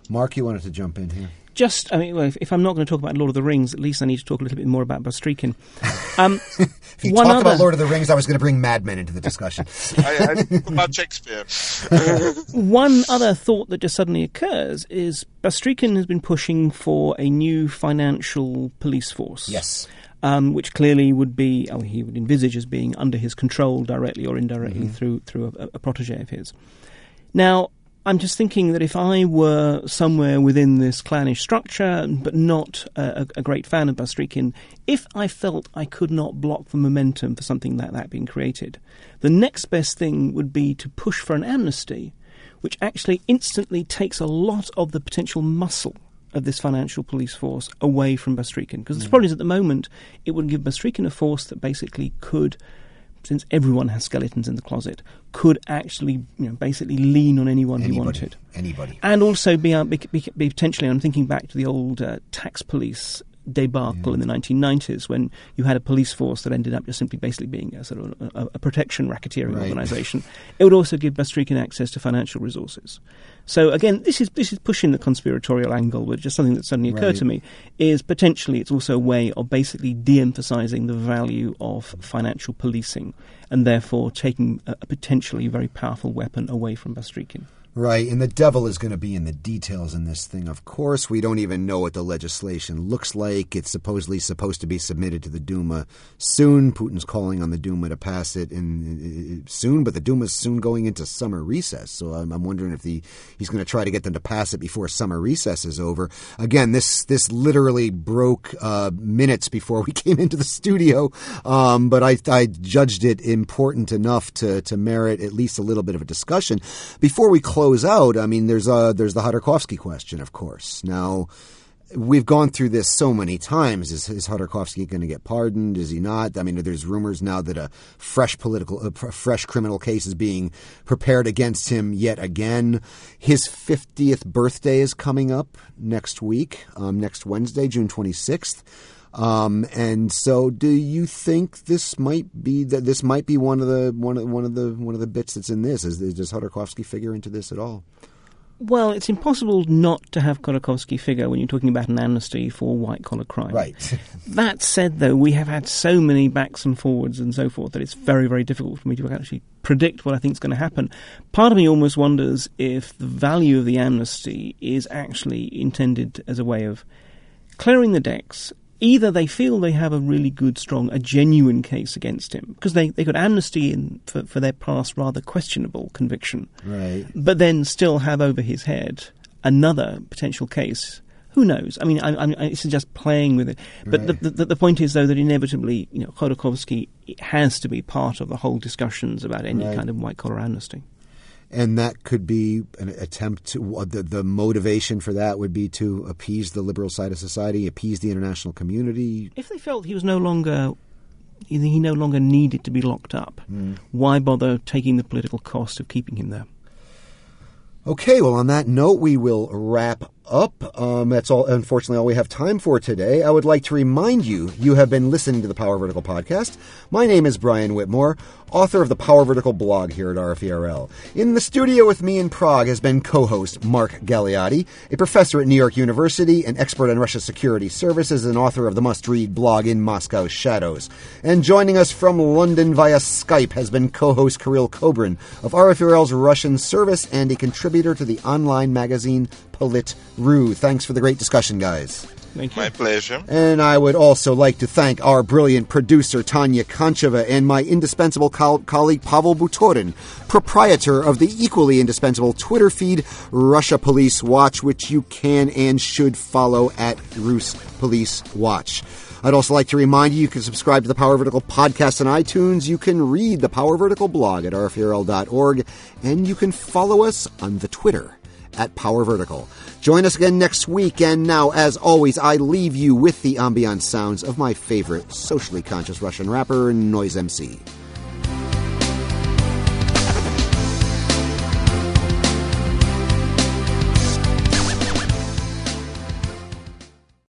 Mark, you wanted to jump in here. Just, I mean, well, if, if I'm not going to talk about Lord of the Rings, at least I need to talk a little bit more about Bastrykin. Um, if you one talk other, about Lord of the Rings, I was going to bring Mad Men into the discussion. I, I think about Shakespeare. One other thought that just suddenly occurs is Bastrykin has been pushing for a new financial police force. Yes. Um, which clearly would be, oh, he would envisage as being under his control directly or indirectly mm-hmm. through through a, a protege of his. Now, I'm just thinking that if I were somewhere within this clannish structure, but not a, a great fan of Bastrykin, if I felt I could not block the momentum for something like that being created, the next best thing would be to push for an amnesty, which actually instantly takes a lot of the potential muscle of this financial police force away from Bastrykin. Because mm. the problem is, at the moment, it would give Bastrykin a force that basically could, since everyone has skeletons in the closet, could actually, you know, basically lean on anyone Anybody, he wanted. Anybody. And also be, uh, be, be, be potentially, I'm thinking back to the old uh, tax police debacle yeah. in the nineteen nineties, when you had a police force that ended up just simply basically being a sort of a, a protection racketeering right. organisation. It would also give Bastrykin access to financial resources. So again, this is this is pushing the conspiratorial angle, but just something that suddenly occurred right. to me is potentially it's also a way of basically de-emphasising the value of financial policing and therefore taking a, a potentially very powerful weapon away from Bastrykin. Right, and the devil is going to be in the details in this thing, of course. We don't even know what the legislation looks like. It's supposedly supposed to be submitted to the Duma soon. Putin's calling on the Duma to pass it in, uh, soon, but the Duma's soon going into summer recess. So I'm, I'm wondering if the, he's going to try to get them to pass it before summer recess is over. Again, this this literally broke uh, minutes before we came into the studio, um, but I, I judged it important enough to, to merit at least a little bit of a discussion. Before we close out, I mean, there's uh, there's the Khodorkovsky question, of course. Now, we've gone through this so many times. Is, is Khodorkovsky going to get pardoned? Is he not? I mean, there's rumors now that a fresh political, a fresh criminal case is being prepared against him yet again. His fiftieth birthday is coming up next week, um, next Wednesday, June twenty-sixth. Um, and so, do you think this might be that this might be one of the one of one of the one of the bits that's in this? Is, does Khodorkovsky figure into this at all? Well, it's impossible not to have Khodorkovsky figure when you're talking about an amnesty for white-collar crime. Right. That said, though, we have had so many backs and forwards and so forth that it's very, very difficult for me to actually predict what I think is going to happen. Part of me almost wonders if the value of the amnesty is actually intended as a way of clearing the decks. Either they feel they have a really good, strong, a genuine case against him, because they, they got amnesty in for, for their past rather questionable conviction, right? But then still have over his head another potential case. Who knows? I mean, I, I, it's just playing with it. But right. the, the, the point is, though, that inevitably, you know, Khodorkovsky has to be part of the whole discussions about any right. kind of white-collar amnesty. And that could be an attempt to, the, the motivation for that would be to appease the liberal side of society, appease the international community. If they felt he was no longer, he no longer needed to be locked up, mm. why bother taking the political cost of keeping him there? Okay, well, on that note, we will wrap up. Um, that's all, unfortunately, all we have time for today. I would like to remind you, you have been listening to the Power Vertical podcast. My name is Brian Whitmore, author of the Power Vertical blog here at R F E R L. In the studio with me in Prague has been co-host Mark Galeotti, a professor at New York University, an expert on Russia's security services, and author of the must-read blog In Moscow's Shadows. And joining us from London via Skype has been co-host Kirill Kobrin of R F E R L's Russian service and a contributor to the online magazine Polit.ru. Thanks for the great discussion, guys. Thank you. My pleasure. And I would also like to thank our brilliant producer, Tanya Koncheva, and my indispensable co- colleague, Pavel Butorin, proprietor of the equally indispensable Twitter feed, Russia Police Watch, which you can and should follow at Rus Police Watch. I'd also like to remind you, you can subscribe to the Power Vertical podcast on iTunes. You can read the Power Vertical blog at R F E R L dot org, and you can follow us on the Twitter at Power Vertical. Join us again next week, and now, as always, I leave you with the ambient sounds of my favorite socially conscious Russian rapper, Noise M C.